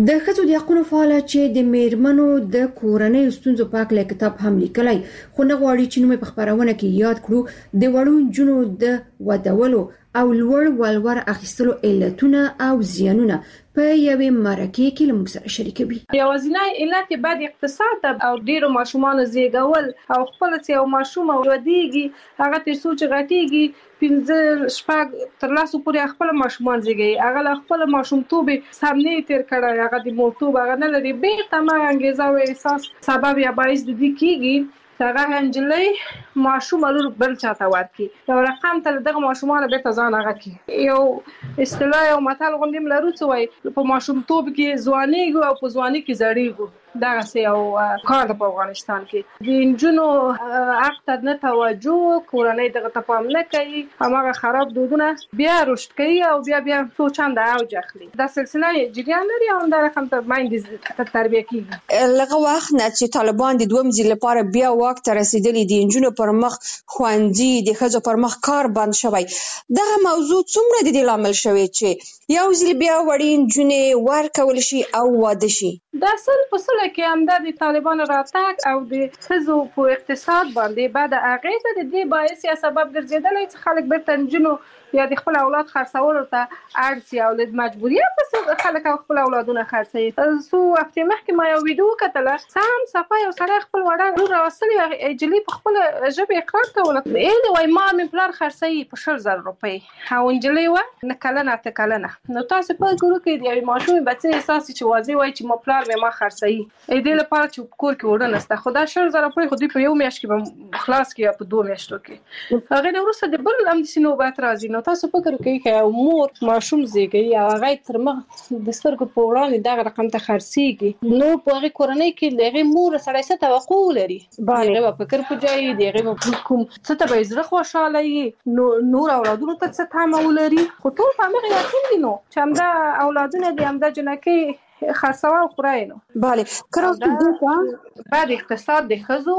د ښځو د حقوقو فعال چې د میرمنو د کورنۍ ستونزو په اړه کتاب هم لیکلی، خو نه غواړي چې نوم په خبرونه کې یاد کړو د وړو نجونو د ودولو او لوړ ولور اخیستلو علتونه او زیانونه په یوې مرکه کې له موږ سره شریکوي. یوازینی علت بعد اقتصاد او ډیرو ماشومان زیږول او خپل چې یو ماشوم ودیږي هغه تر څو چې غټیږي پنځه شپږ تر لاسو پورې خپل ماشومان زیږي، هغه خپل ماشومتوب سامنے تیر کړه، هغه د موټوب هغه نه لري، بیرته ما انګیزه او احساس سبب یا باعث د دې کیږي هغه انجلۍ ماشوم لور بل چاته ورکی یو رقم ته دغه ماشومان به تزان هغه کی یو اصطلاح او مثال غوندیم لرو څه وای په ماشوم توپ کې ځواني او په ځواني کې زړیږي دا سه یو کار په افغانستان کې د انجونو حق ته نه توجه کورنۍ دغه تفاهم نه کوي، هغه خراب دودونه بیا رشد کوي او بیا بیا سوچند او جخلي دا سلسله جریان لري او دا رقم ته مایند تربیه کیږي. لکه وخت نه چې طالبان د دوم ځل لپاره بیا وخت رسیدلی د انجونو پر مخ خوندې د خځو پر مخ کار بند شوی، دغه موضوع څومره د دې لامل شوی چې یو ځل بیا وړي انجونې ورکول شي او واده شي؟ دا سل په سل کې همدا د طالبانو راتګ او د خزو په اقتصاد باندې بعد هغه ته د دې باعث یا سبب ګرځیدلی چې خلک بیرته نجونو یا د خپل اولاد خرڅولو ته اړ شي او د مجبوریت په خلک خپل اولادونه خرڅوي. سو هفته مخکې ما یو ویډیو کتله سم صفه یو سړی خپل وړه لور راوستلې اجلی په خپل ژبه اقرار کوله اې وای ما مې پلار خرڅوي په شل زره روپۍ او انجلی و نه کلنه ته کلنه نو تاسو په ګورو کې دی ماشوم بچي احساس چې واځي وای چې ما پلار مې ما خرڅوي اې دې لپاره چې کور کې وړه نسته خدا شل زره روپۍ خو دې په یو میاشت کې خلاص کې په دوه میاشتو کې هغه نو وروسته د بل هم د سینوبات راځي. تاسو فکر کوي چې مور ماشوم زیږي او هغه تر مخ د سترګو په وړاندې دغه رقم ته خرڅيږي نو په هغه کورنۍ کې دغه مور سره څه توقع لري هغه په فکر پوجای دغه کوم څه ته به زړه خوشاله نو نور اولادونو ته څه تمه ولري خو ټول فاميلي یقین دي نو چې همدا اولادونه دي همدا جنکه خاصه او خوراینو بله کراو دغه بعد اقتصاد د خزو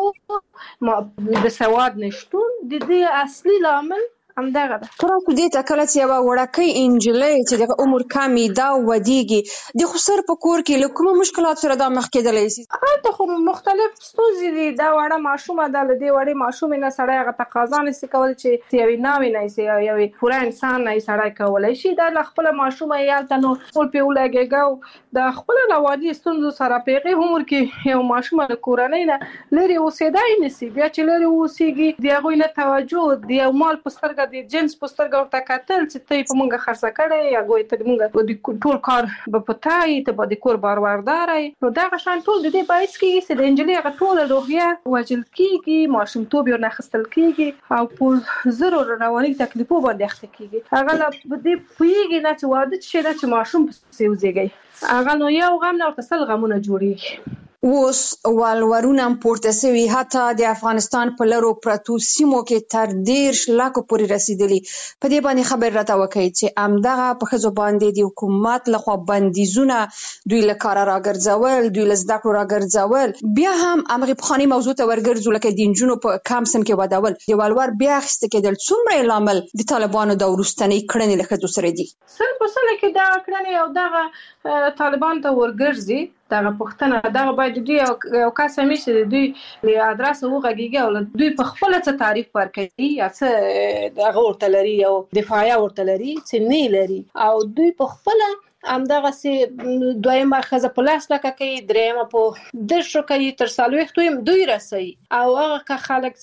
د سواد نشټون د دې اصلي لامل همدغه ده. ترڅو دې ته کله چې یو وړکۍ انجلۍ چې د عمر کمی دا ودیږي د خسر په کور کې له کومو مشکلات سره دا مخ کېدلی شي؟ هغه خو مختلف ستونزې دي دا وړه ماشومه ده له دې وړې ماشومې نه سړی هغه تقاضا نشي کولی چې یوې ناوې نه شي او یوې پوره انسان نه سړی کولی شي دا له خپله ماشومه یې هلته نو ټول پرې ولګېږه او د خپلو رواني ستونزو سره په هغې عمر کې یو ماشومه له کورنۍ نه لرې اوسېدای نشي بیا چې لرې اوسېږي د هغوی نه توجه د یو مال په سترګه د جنس په سترګه ورته کتل چې ته په مونږه خرڅه کړې یا ګوي ته مونږه د ټول کار به پتاي ته به د کور بارورداري نو دا غشان ټول د دې باعث کیږي چې د انجلۍ هغه ټول روحیه وجل کیږي ماشومتوب یې نه خستل کیږي او په زرو رواني تکلیفو باندې اخته کیږي هغه لا دې پویږي نه چې واده شي چې ماشوم په سیوزيږي هغه نو یو غم نه ورته غمونه جوړیږي. اوس ولورونه پورته سوي حتی د افغانستان په لرو پرتو سیمو کې تر دیرش لاکو پورې رسیدلی په دې باندې خبر راته وکړي چې امدغه په خزو باندې د حکومت لخوا بندیزونه دوی له کار راګرځول دوی له زده کړو راګرځول بیا هم امغه بخاني موضوع ته ورګرځول کې د انجونو په کامسن کې ودول د ولور بیا خسته کېدل څومره لامل د طالبانو د ورستنې کړنې له خدو سره دي سل په سل کې دا کړنې او دغه طالبان ته ورګرځي دغه پښتنه دغه باید دوی او کس همیشه دوی له ادرس وغږیږي او دوی په خپل څه تعریف ورکړي یا څه دغه ورته لري او دفاعي ورته لري چې نه لري او دوی په خپل همدغه سي دویمه خزه په لاس لکه کوي دریمه په درشو کوي تر سالوختو دوی رسي او هغه خلک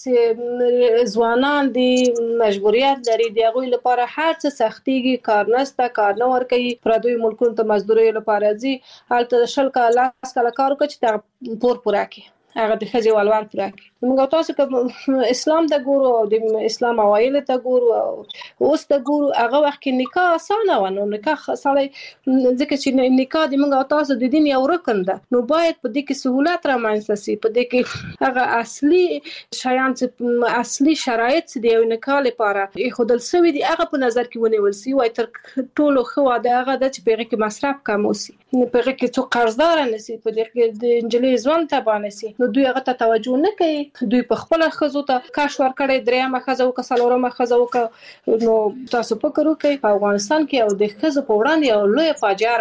چې ځوانان دي مجبوریت لري د هغوی لپاره هر څه سختيږي کار نسته کار نه ور کوي پردوی ملکونو ته مزدوري لپاره ځي هلته شل کاله لاس کاله کار کوي چې پور پورا کوي هغه د خځې ولور پورا کوي موږ تاسو کوم اسلام ته ګورو او د اسلام اوایل ته ګورو او اوس ته ګورو هغه وخت کې نکاح اسانه و نو نکاح سړی ځکه چې نکاح د موږ تاسو د دین یو رکن ده نو باید په دې کې سہولت رامنځته شي په دې کې هغه اصلي شیان چې اصلي شرایط چې د یو نکاح لپاره خودل سوي دي هغه په نظر کې ونیول شي وای تر ټولو خو دا هغه د چې په هغه کې مصرف کم وسی په هغه کې څو قرضدار نه شي په دې کې د انجلۍ ځوان ته باندې شي نو دوی هغه ته توجه نه کوي دوی په خپل خزو ته کاش ور کړی دریمه خزو او کسلورمه خزو نو تاسو په کړو کې په افغانستان کې او د خزو په وړاندې او لوی فاجعه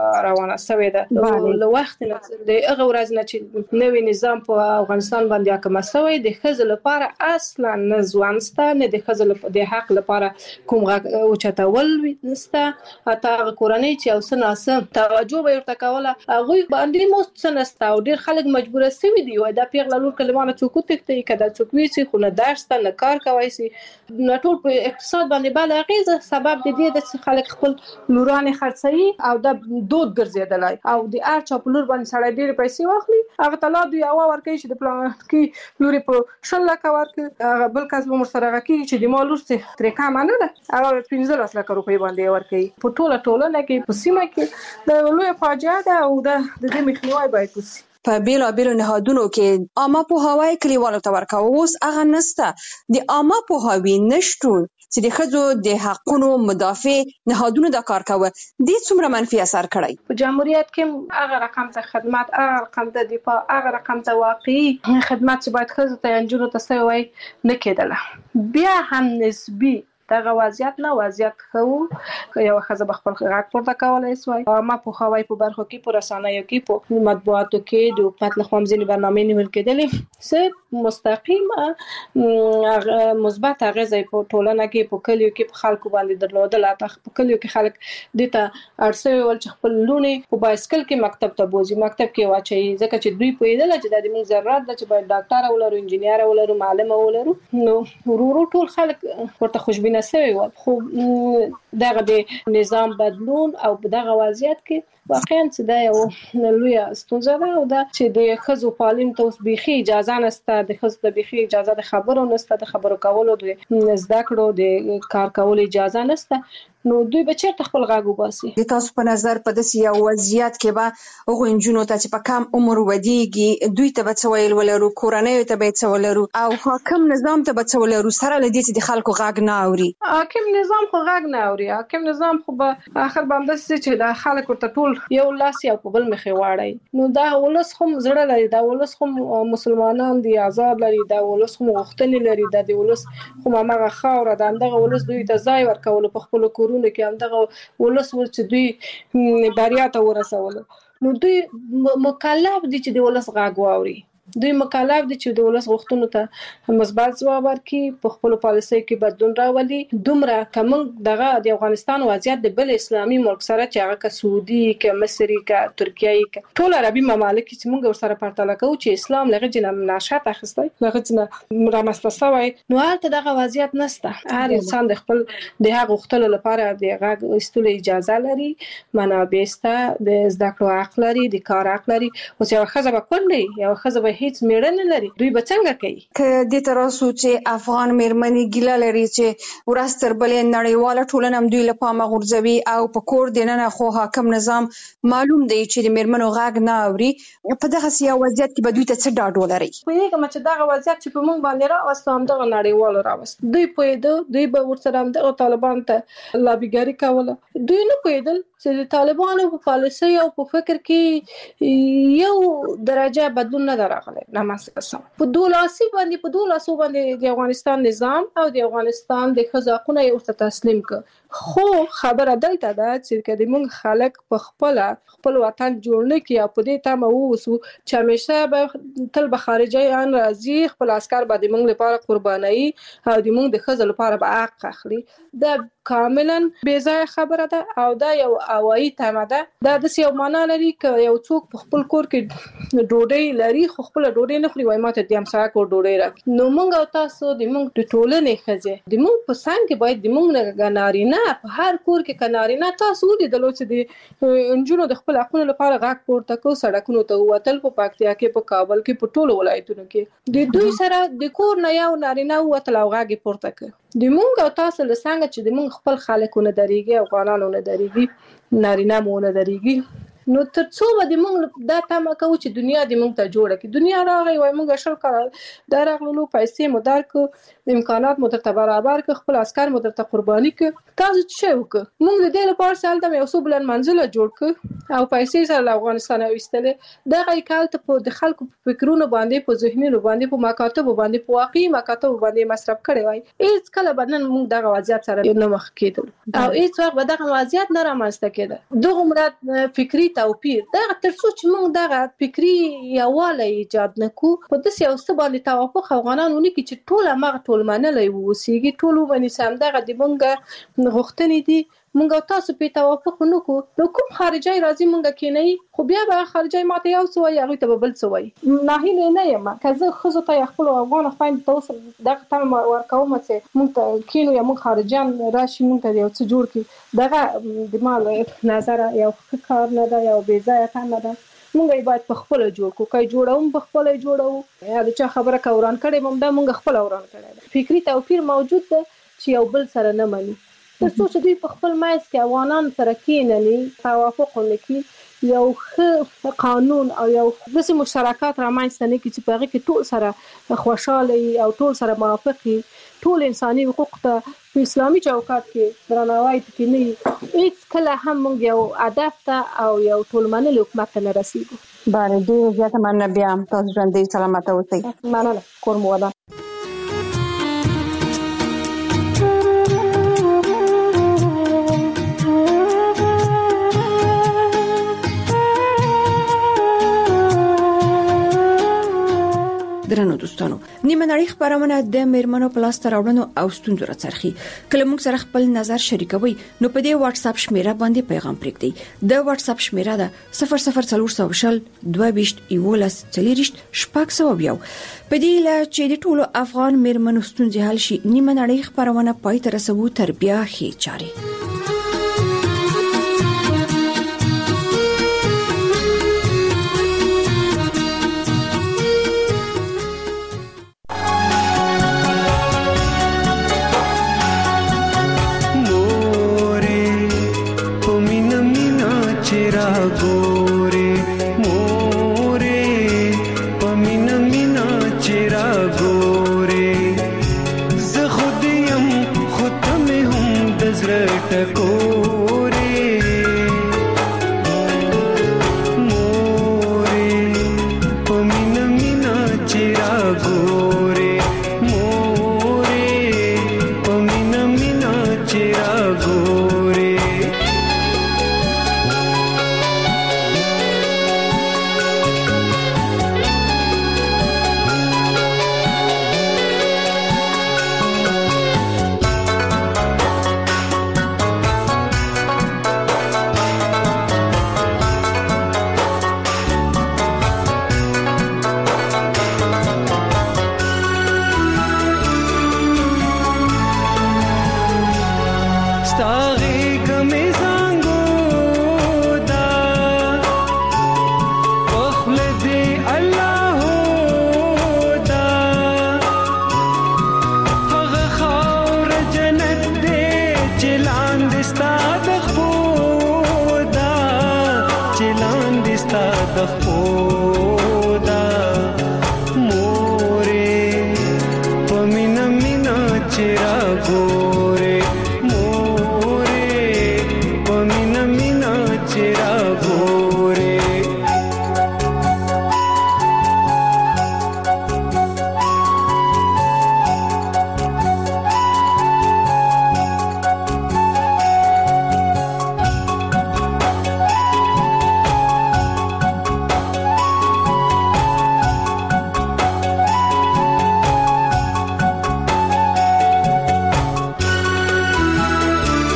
روانه شوې ده له وخت نه د هغه ورځ نه چې نوې نظام په افغانستان باندې حاکم شوی د ښځو لپاره اصلا نه ځوانسته نه د ښځو د حق لپاره کوم غږ اوچتول نشته حتی هغه کورنۍ چې او سناسه توجه به ورته کوله هغوی باندې مو څه نشته او ډېر خلک مجبوره شوي دي وایي دا پیغله لور کلمانه څوک وتښتوي که دا څوک ویسي خو نه درس ته نه کار کوی شي نو ټول په اقتصاد باندې بد اغېزه سبب د دې ده چې خلک خپل لورانې خرڅوي او دا دود ګرځېدلی او د هر چا په لور باندې سړی ډېرې پیسې واخلي هغه ته لا دوی هوا ورکوي چې د پلانکي لورې په شل لکه ورکړي هغه بل کس به ورسره هغه کېږي چې د ما لور چې ترې کمه نه ده هغه پنځلس لکه روپۍ باندې ورکوي په ټوله ټولنه کې په سیمه کې د لویه فاجعه ده او د دې مخنیوی باید وشي. په بیلابیلو نهادونو کې عامه پوهاوی کلیوالو ته ورکوه اوس هغه نشته د عامه پوهاوي نشتون چې د ښځو د حقونو مدافع نهادونو دا کار کوي دې څومره منفي اثر کړی په جمهوریت کې هغه رقم ته خدمات هغه رقم ته دفاع هغه رقم ته واقعي خدمات چې باید ښځو ته نجونو ته شوی وای نه کېدله بیا هم نسبي دغه وضعیت نه وضعیت خو یو ښځه به خپل غږ پورته کولی شوای عامه پوهاوی په برخو کې په رسنیو کې په مطبوعاتو کې د حکومت لخوا ځینې برنامې نیول کېدلې چې مستقیم مثبت اغېزه په ټولنه کې په کلیو کې په خلکو باندې درلودله په کلیو کې خلک دې ته اړ شوي ول چې خپل لوڼې په بایسکل کې مکتب ته بوځي مکتب کې واچوي ځکه چې دوی پوهېدله چې دا زموږ ضرورت ده چې باید ډاکټره ولرو انجینیره ولرو معلمه ولرو نو ورو ورو ټول خلک ورته خوشبینه سوي ول خو دغه د نظام بدلون او دغه وضعیت کې واقعا چې دا یو لویه ستونزه ده او دا چې د ښځو تعلیم ته اوس بیخي اجازه نشته د ښځو ته بیخي اجازه د خبرو نشته د خبرو کولو د زده کړو د کار کولو اجازه نشته نو دوی به چیرته خپل غږ وباسي. د تاسو په نظر په داسې یو وضعیت کې به هغو نجونو ته چې په کم عمر ودیږي دوی ته به څه ویل ولرو کورنیو ته به څه ولرو او حاکم نظام ته به څه ولرو سره له دې چې د خلکو غږ نه اوري حاکم نظام خو غږ نه اوري حاکم نظام خو به آخر به همداسې چې د خلک ورته ټول یو لاس یو په بل مخې واړی نو دا ولس خو زړه لري دا ولس خو مسلمانان دي آزاد لري دا ولس خو غوښتنې لري دا د ولس خو هغه خاوره ده همدغه ولس دوی ته ځای ورکول په خپلو کورونو کې همدغه ولس ول چې دوی بریا ته ورسول نو دوی مکلف دي چې د ولس غږ واوري دوی مکلف دي چې د ولس غوښتنو ته مثبت ځواب ورکړي په خپلو پالیسۍ کې بدلون راولي دومره که موږ دغه د افغانستان وضعیت د بل اسلامي ملک سره چې هغه که سعودي که مصري که ترکیې که ټول عربي ممالک چې موږ ورسره پرتله کوو چې اسلام له هغې نه نشأت اخیستی له هغې نه رامنځته شوی نو هلته دغه وضعیت نشته هر انسان د خپل د هغه غوښتلو لپاره د غږ ایستلو اجازه لري منابع شته د زده کړو حق لري د کار حق لري اوس یوه ښځه به کونډه یوه ښځه به هیڅ میړه نه لري دوی به څنګه کوي که دې ته راسو چې افغان میرمنې ګیله لري چې ورځ تر بلې نړیواله ټولنه هم دوی له پامه غورځوي او په کور دننه خو حاکم نظام معلوم دی چې د میرمنو غږ نه اوري په دغسې یو وضعیت کې به دوی ته څه ډاډ ولرئ پوهېږم چې دغه وضعیت چې په موږ باندې راوسته همدغه نړیوالو راوسته دوی پوهېده دوی به ورسره همدغه طالبانو ته لابیګري کوله دوی نه پوهېدل چې د طالبانو په پالیسۍ او په فکر کې یو درجه بدلون نه ده راغلی په دولاسي باندې په دولاسو باندې د افغانستان نظام او د افغانستان د ښځو حقونه یې ورته تسلیم کړ خو خبره دلته ده چې که د موږ خلک په خپله خپل وطن جوړ نه کړي او په دې تمه واوسو چې همیشه به تل به خارجیان راځي خپل عسکر به د موږ لپاره قربانوي او د موږ د ښځو لپاره به حق اخلي دا کاملا بې ځایه خبره ده او دا یو هوایي تمه ده دا داسې یو معنا لري که یو څوک په خپل کور کې ډوډۍ لري خو خپله ډوډۍ نه خوري وایي ما ته د همسایه کور ډوډۍ راکړي نو موږ او تاسو د موږ د ټولنې ښځې د موږ په څنګ کې باید د موږ نه نارینه په هر کور کې که نارینه تاسو ولیدلو چې د نجونو د خپل حقونو لپاره غږ پورته کړو سړکونو ته ووتل په پکتیا کې په کابل کې په ټولو ولایتونو کې د دوی سره د کور نه یو نارینه ووتل او غږ یې پورته کړ د موږ او تاسو له څنګه چې د موږ خپل خلکو نه درېږي افغانانو نه درېږي نارینه مو نه درېږي نو تر څو به موږ دا تمه کوو چې دنیا دې موږ ته جوړه کړي. دنیا راغی وای موږ شل کړه دا راغلو پیسې مو درکو امکانات مو درته برابر ک خپل عسكر مو درته قرباني ک تاسو څه وک موږ د دې لپاره سالته یو څو بلن منزله جوړ ک او پیسې سره افغانستان اوستلې دا غي کال ته په د خلکو فکرونو باندې په ذهنونو باندې په مکاتب باندې په واقعي مکاتب باندې مصرف کړي وای هیڅ کله بدن موږ دغه وضعیت سره نه مخ کېدل او هیڅ وخت به دغه وضعیت نه رامنځته کېده. دغه مراد فکری توپیر دا تر څو چې موږ دغه فکری یواله ایجاد نکو په داسې یو څه باندې توافق افغانانو کې چې ټول هغه ټول منلای ووسیږي ټول باندې سم دغه د موږ غوښتنې دي موږ تاسو په توافق نکو نو کوم خارجي راځي موږ کینای خو بیا به خارجي ماته یو څه وایي هغه ته بل څه وایي. نه هیله نه یم کزه خزو ته خپل افغان فاین تاسو دغه تم ورکوم چې موږ ته کینو یا موږ خارجيان راشي موږ ته یو څه جوړ کړي دغه د مال نظر یو کار نه ده یو بې ځای ته نه ده. موږ باید په خپل جوړ کو کای جوړوم په خپل جوړو یا د چا خبره کوران کړي موږ دا موږ خپل اوران کړي. فکری توپیر موجود ده چې یو بل سره نه مني تر څو چې دوی په خپل مایز کې افغانان سره کېنني توافق وکړي یو ښه قانون او یو داسې مشترکات رامنځته نه کړي چې په هغې کې ټول سره خوشحاله او ټول سره موافق وي ټول انساني حقوق ته په اسلامي چوکاټ کې درناوی پکې نه وي هېڅ کله هم موږ یو هدف ته او یو ټول منلي حکومت ته نه رسېږو. بله ډېره زیاته مننه. بیا هم تاسو ژوندۍ سلامته اوسئ. مننه کور مو ودان. درنو دوستانو نیمه نړۍ خبرونه د میرمنو پلاس تراوړنو او ستونزو راڅرخي کله موږ سره خپل نظر شریکوي نو په دې واتس اپ شمیره باندې پیغام پرېږدئ. د واتس اپ شمیره ده صفر صفر څلور سوه شل دوه ویشت یولس څلېرویشت شپږ سوه یو. په دې له چې د ټولو افغان میرمنو ستونزې حل شي نیمه نړۍ خبرونه پای ته رسوو تر بیا ښې چارې.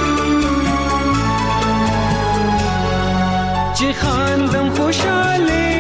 چې خاندم خوشاله